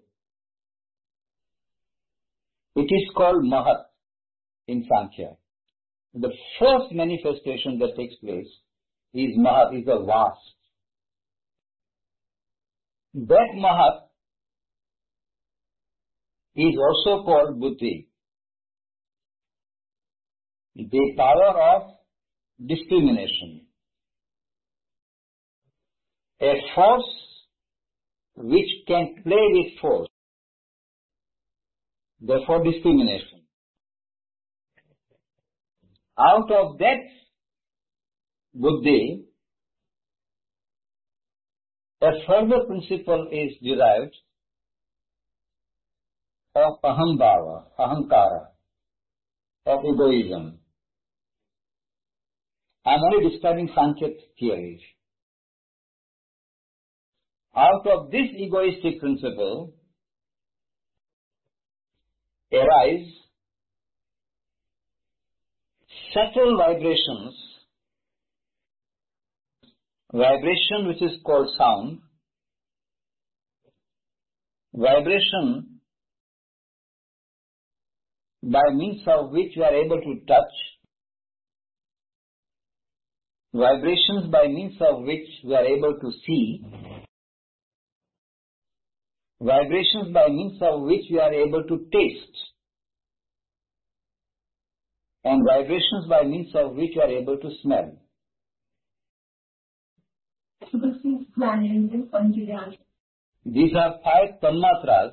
It is called Mahat in Sankhya. The first manifestation that takes place is Mahat, is a vast. That Mahat is also called Buddhi, the power of discrimination, a force which can play with force, therefore discrimination. Out of that Buddhi, a further principle is derived of Ahambhava, Ahankara, of egoism. I am only describing Sankhya theories. Out of this egoistic principle arise subtle vibrations, vibration which is called sound, vibration by means of which we are able to touch, vibrations by means of which we are able to see, vibrations by means of which we are able to taste, and vibrations by means of which we are able to smell. These are five tanmatras.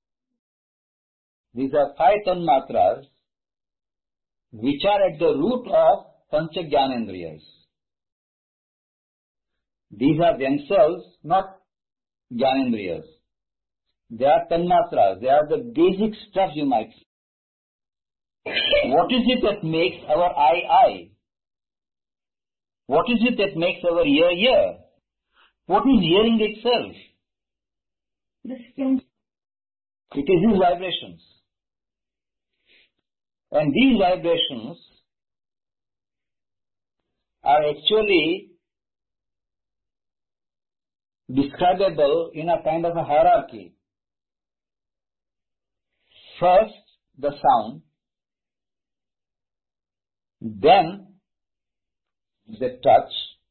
These are five tanmatras which are at the root of Pancha Jnanendriyas. These are themselves not Jnanendriyas. They are tanmatras. They are the basic stuff, you might say. What is it that makes our eye eye? What is it that makes our ear ear? What is hearing itself? The skin. It is these vibrations. And these vibrations are actually describable in a kind of a hierarchy. First, the sound, then the touch,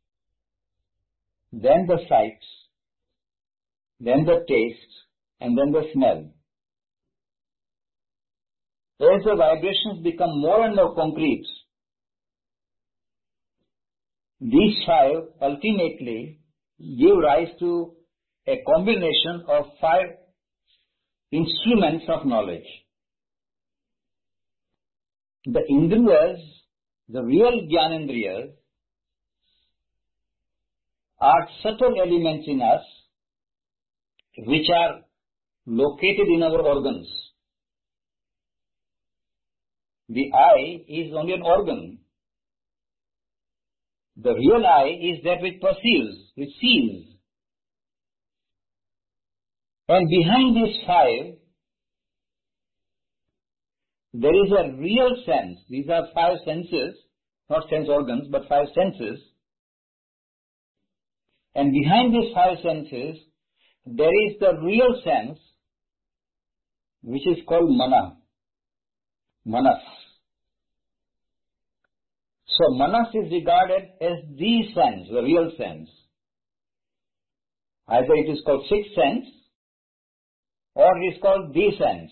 then the sight, then the taste, and then the smell. As the vibrations become more and more concrete, these five ultimately give rise to a combination of five instruments of knowledge. The Indriyas, the real Jnanendriyas, are subtle elements in us which are located in our organs. The eye is only an organ. The real eye is that which perceives, which sees. And behind these five, there is a real sense. These are five senses, not sense organs, but five senses. And behind these five senses, there is the real sense, which is called mana, manas. So manas is regarded as the sense, the real sense. Either it is called sixth sense, or it is called the sense.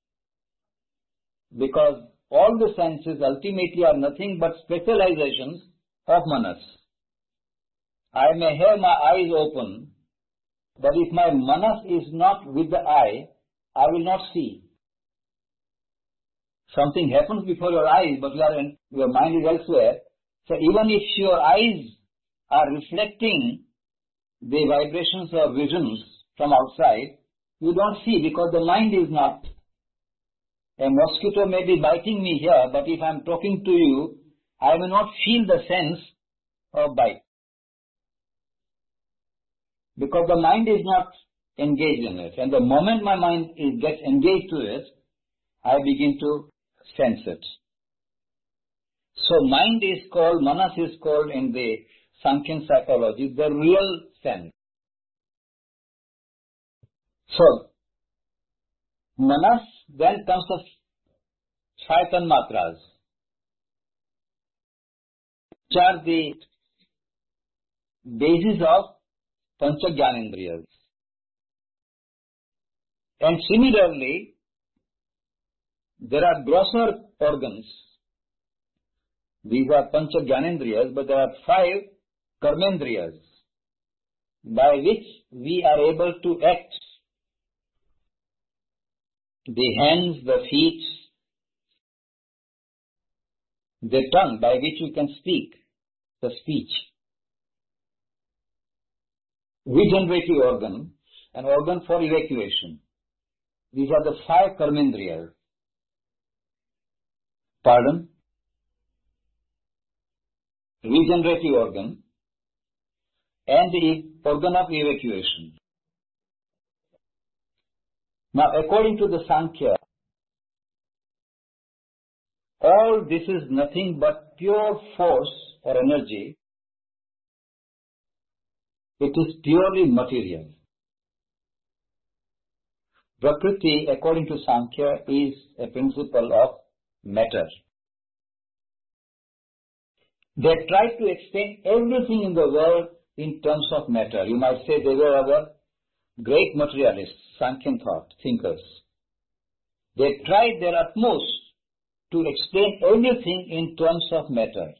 Because all the senses ultimately are nothing but specializations of manas. I may have my eyes open, but if my manas is not with the eye, I will not see. Something happens before your eyes, but you are in, your mind is elsewhere. So even if your eyes are reflecting the vibrations or visions from outside, you don't see because the mind is not. A mosquito may be biting me here, but if I am talking to you, I will not feel the sense of bite. Because the mind is not engaged in it. And the moment my mind is, gets engaged to it, I begin to sense it. So mind is called, manas is called in the Sankhya psychology, the real sense. So, manas then comes the five tanmatras, which are the basis of pancha jnanendriyas. And similarly, there are grosser organs. These are pancha jnanendriyas, but there are five karmendriyas by which we are able to act. The hands, the feet, the tongue by which we can speak, the speech. Regenerative organ, an organ for evacuation. These are the five karmendriyas. Pardon? Regenerative organ and the organ of evacuation. Now, according to the Sankhya, all this is nothing but pure force or energy. It is purely material. Prakriti, according to Sankhya, is a principle of matter. They tried to explain everything in the world in terms of matter. You might say they were our great materialists, Sankhyan thought, thinkers. They tried their utmost to explain everything in terms of matter.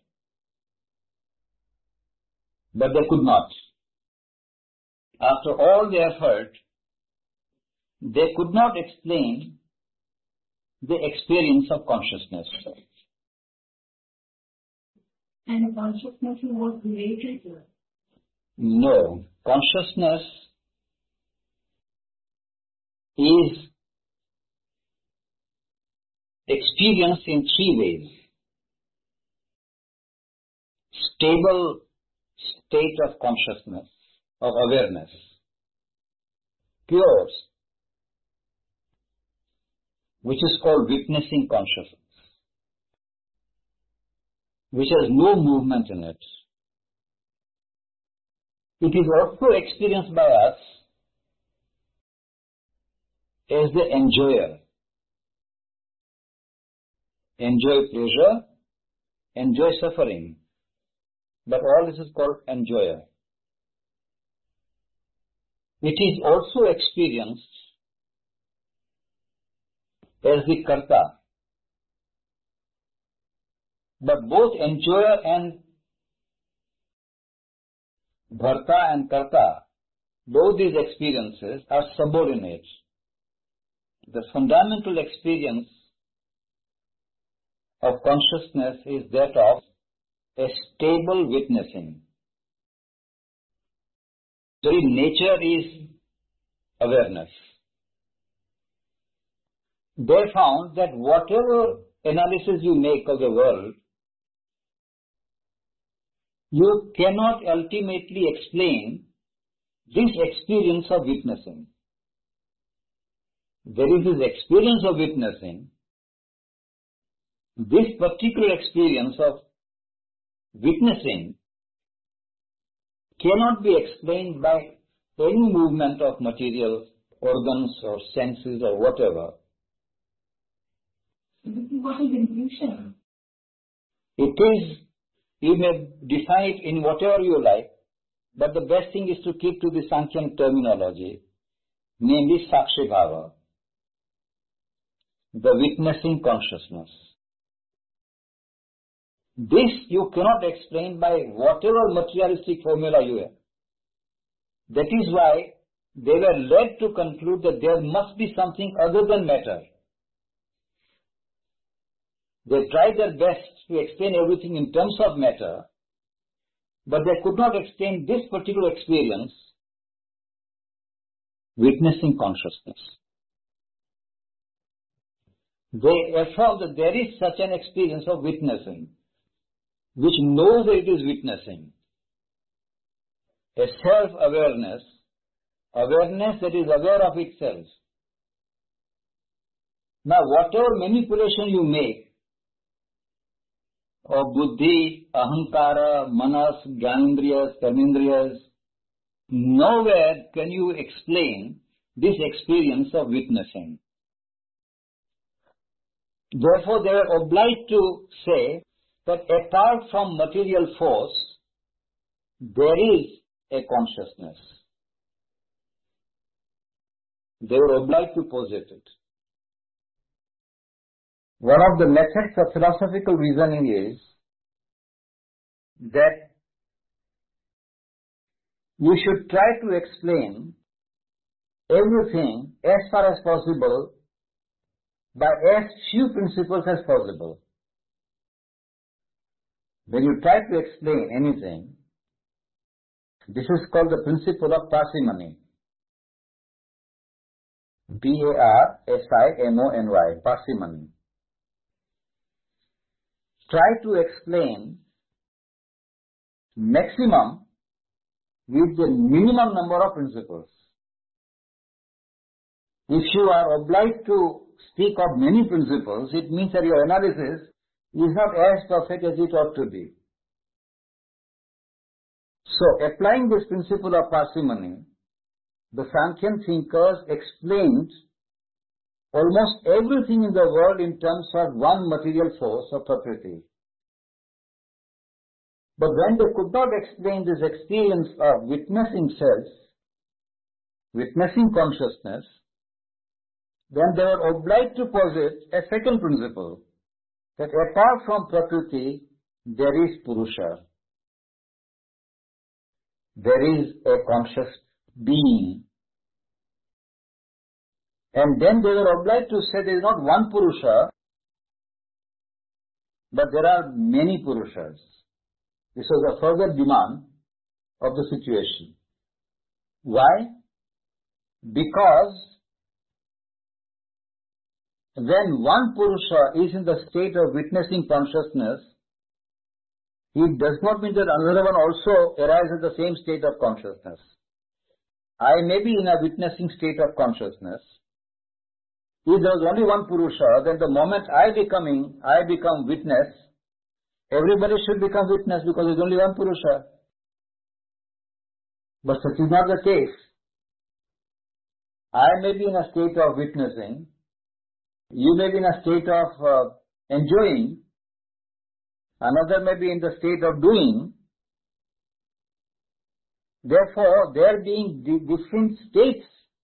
But they could not. After all their effort, they could not explain the experience of consciousness. And consciousness was related to it? No. Consciousness is experienced in three ways. Stable state of consciousness, of awareness. Pure, which is called witnessing consciousness, which has no movement in it. It is also experienced by us as the enjoyer. Enjoy pleasure, enjoy suffering. But all this is called enjoyer. It is also experienced as the karta. But both enjoyer and bharta and karta, both these experiences are subordinate. The fundamental experience of consciousness is that of a stable witnessing. The very nature is awareness. They found that whatever analysis you make of the world, you cannot ultimately explain this experience of witnessing. There is this experience of witnessing. This particular experience of witnessing cannot be explained by any movement of material organs or senses or whatever. What is intuition? It is, you may define it in whatever you like, but the best thing is to keep to the Sankhyan terminology, namely Sakshi Bhava, the witnessing consciousness. This you cannot explain by whatever materialistic formula you have. That is why they were led to conclude that there must be something other than matter. They tried their best to explain everything in terms of matter, but they could not explain this particular experience, witnessing consciousness. They affirm that there is such an experience of witnessing, which knows that it is witnessing. A self-awareness, awareness that is aware of itself. Now, whatever manipulation you make of buddhi, ahankara, manas, gyanendriyas, karmendriyas, nowhere can you explain this experience of witnessing. Therefore, they are obliged to say that apart from material force, there is a consciousness. They were obliged to posit it. One of the methods of philosophical reasoning is that you should try to explain everything as far as possible by as few principles as possible. When you try to explain anything, this is called the principle of parsimony. P A R S I M O N Y, parsimony. Try to explain maximum with the minimum number of principles. If you are obliged to speak of many principles, it means that your analysis is not as perfect as it ought to be. So, applying this principle of parsimony, the Sankhyan thinkers explained almost everything in the world in terms of one material force of Prakriti. But when they could not explain this experience of witnessing self, witnessing consciousness, then they were obliged to posit a second principle, that apart from Prakriti, there is Purusha. There is a conscious being. And then they were obliged to say there is not one Purusha, but there are many Purushas. This was a further demand of the situation. Why? Because when one Purusha is in the state of witnessing consciousness, it does not mean that another one also arises in the same state of consciousness. I may be in a witnessing state of consciousness. If there is only one Purusha, then the moment I becoming, I become witness, everybody should become witness because there is only one Purusha. But such is not the case. I may be in a state of witnessing, you may be in a state of uh, enjoying, another may be in the state of doing. Therefore, there being different states,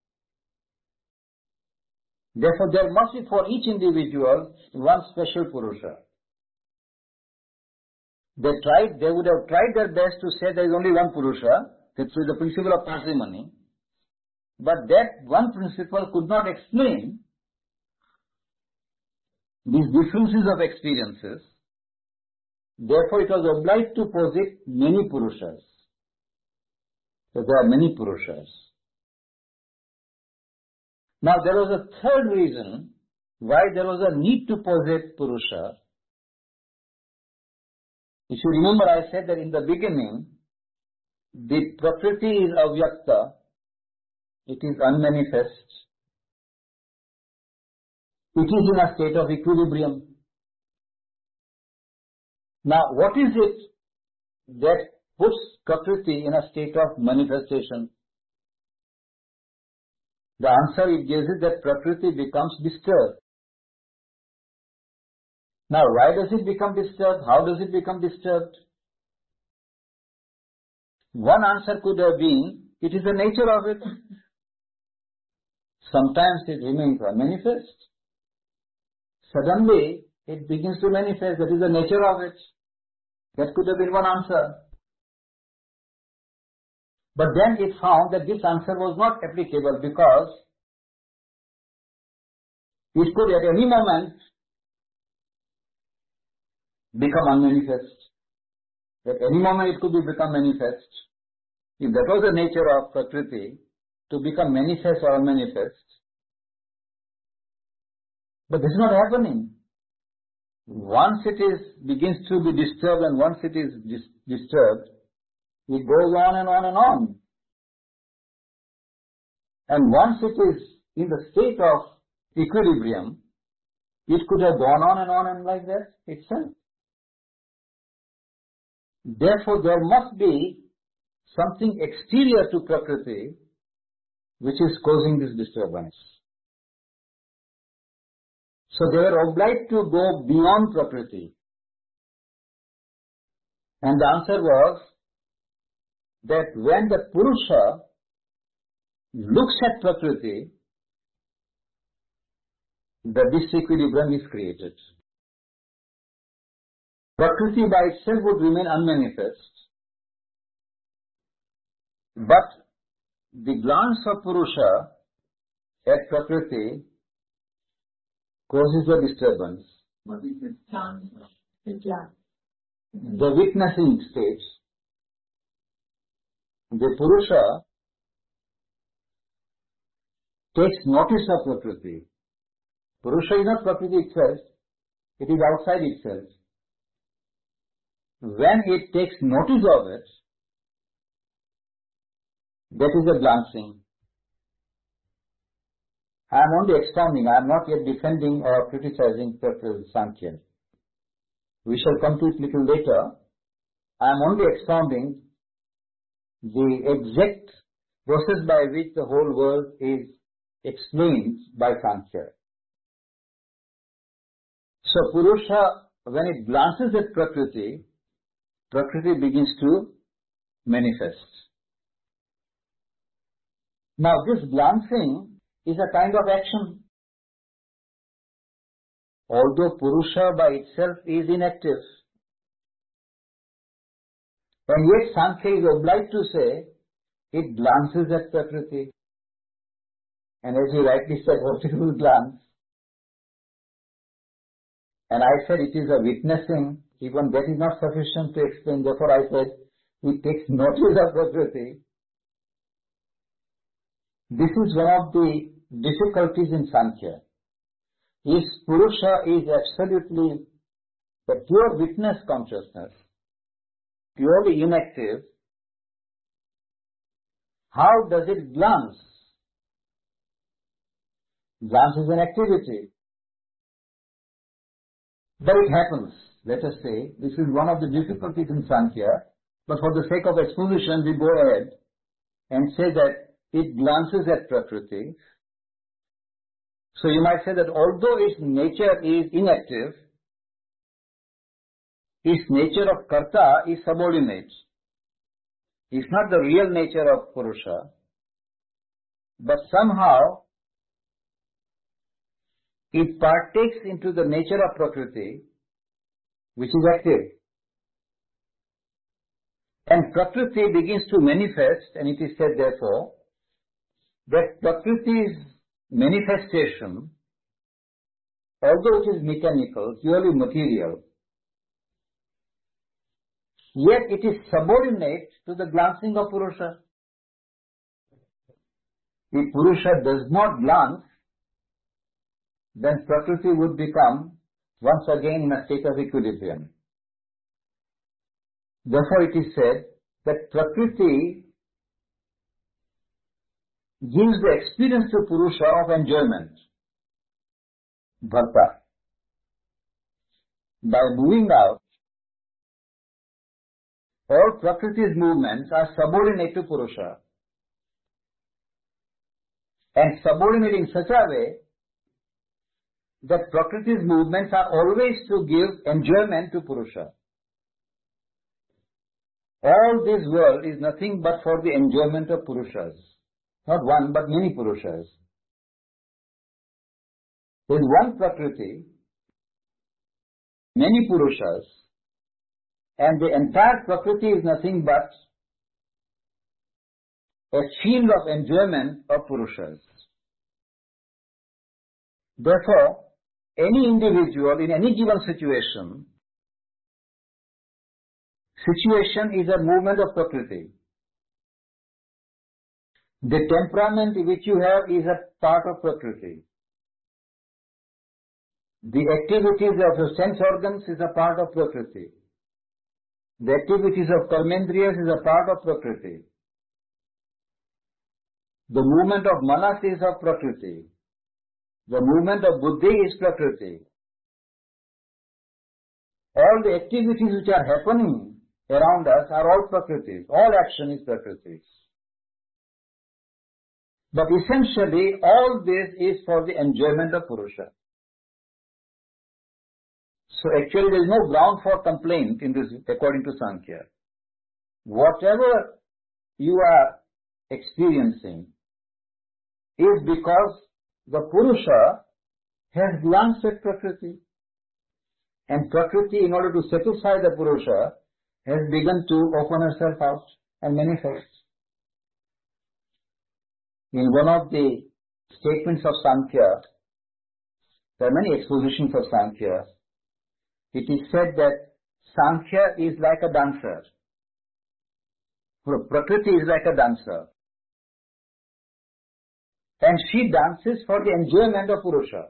therefore there must be for each individual one special Purusha. They tried, they would have tried their best to say there is only one Purusha, that's through the principle of parsimony, but that one principle could not explain these differences of experiences. Therefore, it was obliged to posit many Purushas. So there are many Purushas. Now, there was a third reason why there was a need to posit Purusha. If you remember, I said that in the beginning, the Prakriti is avyakta, it is unmanifest. It is in a state of equilibrium. Now, what is it that puts Prakriti in a state of manifestation? The answer it gives is that Prakriti becomes disturbed. Now, why does it become disturbed? How does it become disturbed? One answer could have been, it is the nature of it. Sometimes it remains unmanifest. Suddenly, it begins to manifest. That is the nature of it. That could have been one answer. But then it found that this answer was not applicable because it could at any moment become unmanifest. At any moment it could be become manifest. If that was the nature of Prakriti, to become manifest or unmanifest. But this is not happening. Once it is begins to be disturbed and once it is dis disturbed, it goes on and on and on. And once it is in the state of equilibrium, it could have gone on and on and like that itself. Therefore, there must be something exterior to Prakriti which is causing this disturbance. So they were obliged to go beyond Prakriti. And the answer was that when the Purusha looks at Prakriti, the disequilibrium is created. Prakriti by itself would remain unmanifest, but the glance of Purusha at Prakriti causes a disturbance. What is the chance? The glance. The witnessing stage. The Purusha takes notice of Prakriti. Purusha is not Prakriti itself, it is outside itself. When it takes notice of it, that is a glancing. I am only expounding, I am not yet defending or criticizing Sankhya. We shall come to it little later. I am only expounding the exact process by which the whole world is explained by Sankhya. So Purusha, when it glances at Prakriti, Prakriti begins to manifest. Now this glancing is a kind of action. Although Purusha by itself is inactive, and yet Sankhya is obliged to say, it glances at Prakriti. And as you rightly said, what it will glance. And I said it is a witnessing, even that is not sufficient to explain. Therefore I said, it takes notice of Prakriti. This is one of the difficulties in Sankhya. If Purusha is absolutely the pure witness consciousness, purely inactive, how does it glance? Glance is an activity. But it happens, let us say, this is one of the difficulties in Sankhya, but for the sake of exposition we go ahead and say that it glances at Prakriti. So you might say that although its nature is inactive, its nature of Karta is subordinate. It's not the real nature of Purusha, but somehow it partakes into the nature of Prakriti, which is active. And Prakriti begins to manifest, and it is said therefore, that Prakriti's manifestation, although it is mechanical, purely material, yet it is subordinate to the glancing of Purusha. If Purusha does not glance, then Prakriti would become once again in a state of equilibrium. Therefore it is said that Prakriti gives the experience to Purusha of enjoyment, bhakta. By moving out, all Prakriti's movements are subordinate to Purusha, and subordinate in such a way that Prakriti's movements are always to give enjoyment to Purusha. All this world is nothing but for the enjoyment of Purushas. Not one, but many Purushas. There is one Prakriti, many Purushas, And the entire Prakriti is nothing but a field of enjoyment of Purushas. Therefore, any individual in any given situation, situation is a movement of Prakriti. The temperament which you have is a part of Prakriti. The activities of your sense organs is a part of Prakriti. The activities of Karmendriyas is a part of Prakriti. The movement of Manas is of Prakriti. The movement of Buddhi is Prakriti. All the activities which are happening around us are all Prakritis. All action is Prakritis. But essentially, all this is for the enjoyment of Purusha. So actually there is no ground for complaint in this, according to Sankhya. Whatever you are experiencing is because the Purusha has glanced at Prakriti. And Prakriti, in order to satisfy the Purusha, has begun to open herself out and manifest. In one of the statements of Sankhya, there are many expositions of Sankhya, it is said that Sankhya is like a dancer. Prakriti is like a dancer. And she dances for the enjoyment of Purusha.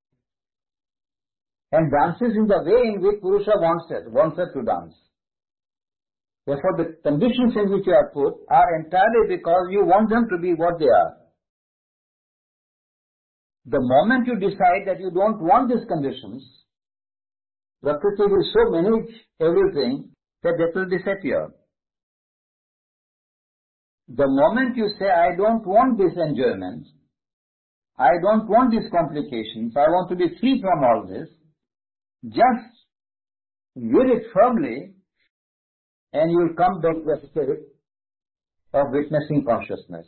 And dances in the way in which Purusha wants her, wants her to dance. Therefore, the conditions in which you are put are entirely because you want them to be what they are. The moment you decide that you don't want these conditions, Prakriti will so manage everything that that will disappear. The moment you say, I don't want this enjoyment, I don't want these complications, I want to be free from all this, just will it firmly and you will come back to a state of witnessing consciousness.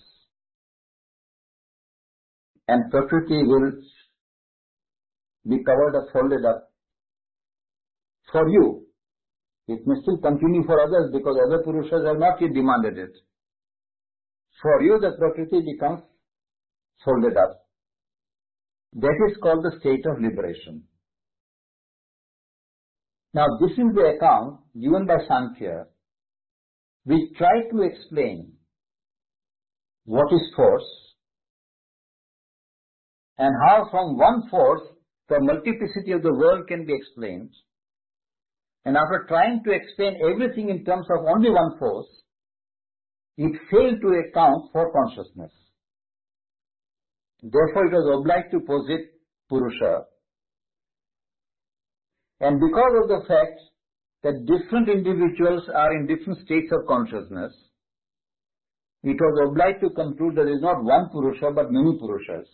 And Prakriti will be covered up, folded up for you. It may still continue for others because other Purushas have not yet demanded it. For you, the Prakriti becomes folded up. That is called the state of liberation. Now, this is the account given by Sankhya, which try to explain what is force and how from one force the multiplicity of the world can be explained. And after trying to explain everything in terms of only one force, it failed to account for consciousness. Therefore, it was obliged to posit Purusha. And because of the fact that different individuals are in different states of consciousness, it was obliged to conclude that there is not one Purusha but many Purushas.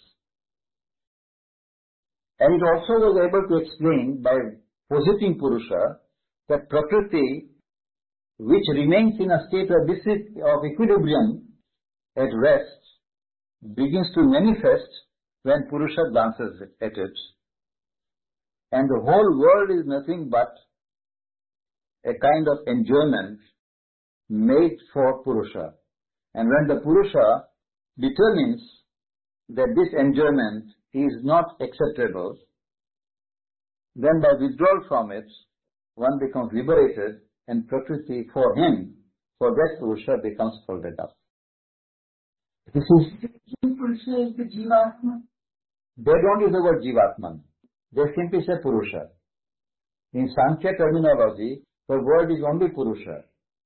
And it also was able to explain by positing Purusha that Prakriti, which remains in a state of, of equilibrium at rest, begins to manifest when Purusha glances at it. And the whole world is nothing but a kind of enjoyment made for Purusha. And when the Purusha determines that this enjoyment is not acceptable, then by withdrawal from it, one becomes liberated and Prakriti for him, for that Purusha becomes folded up. This is Purusha is the Jivatma. They don't use the word Jivatman. They simply say Purusha. In Sankhya terminology, the word is only Purusha.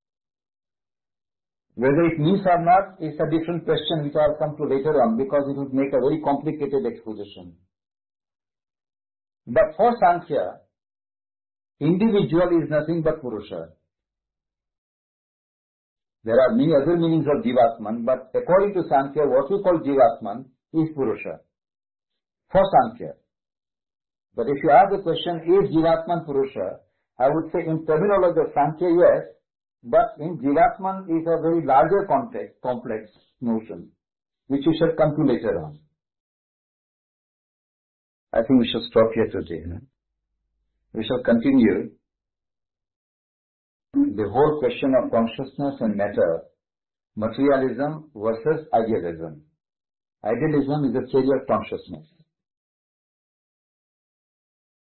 Whether it means or not is a different question which I will come to later on because it would make a very complicated exposition. But for Sankhya, individual is nothing but Purusha. There are many other meanings of Jivatman, but according to Sankhya, what we call Jivatman is Purusha. For Sankhya. But if you ask the question, is Jivatman Purusha? I would say in terminology of Sankhya, yes, but in Jivatman is a very larger context, complex notion, which we shall come to later on. I think we shall stop here today. We shall continue the whole question of consciousness and matter, materialism versus idealism. Idealism is a theory of consciousness.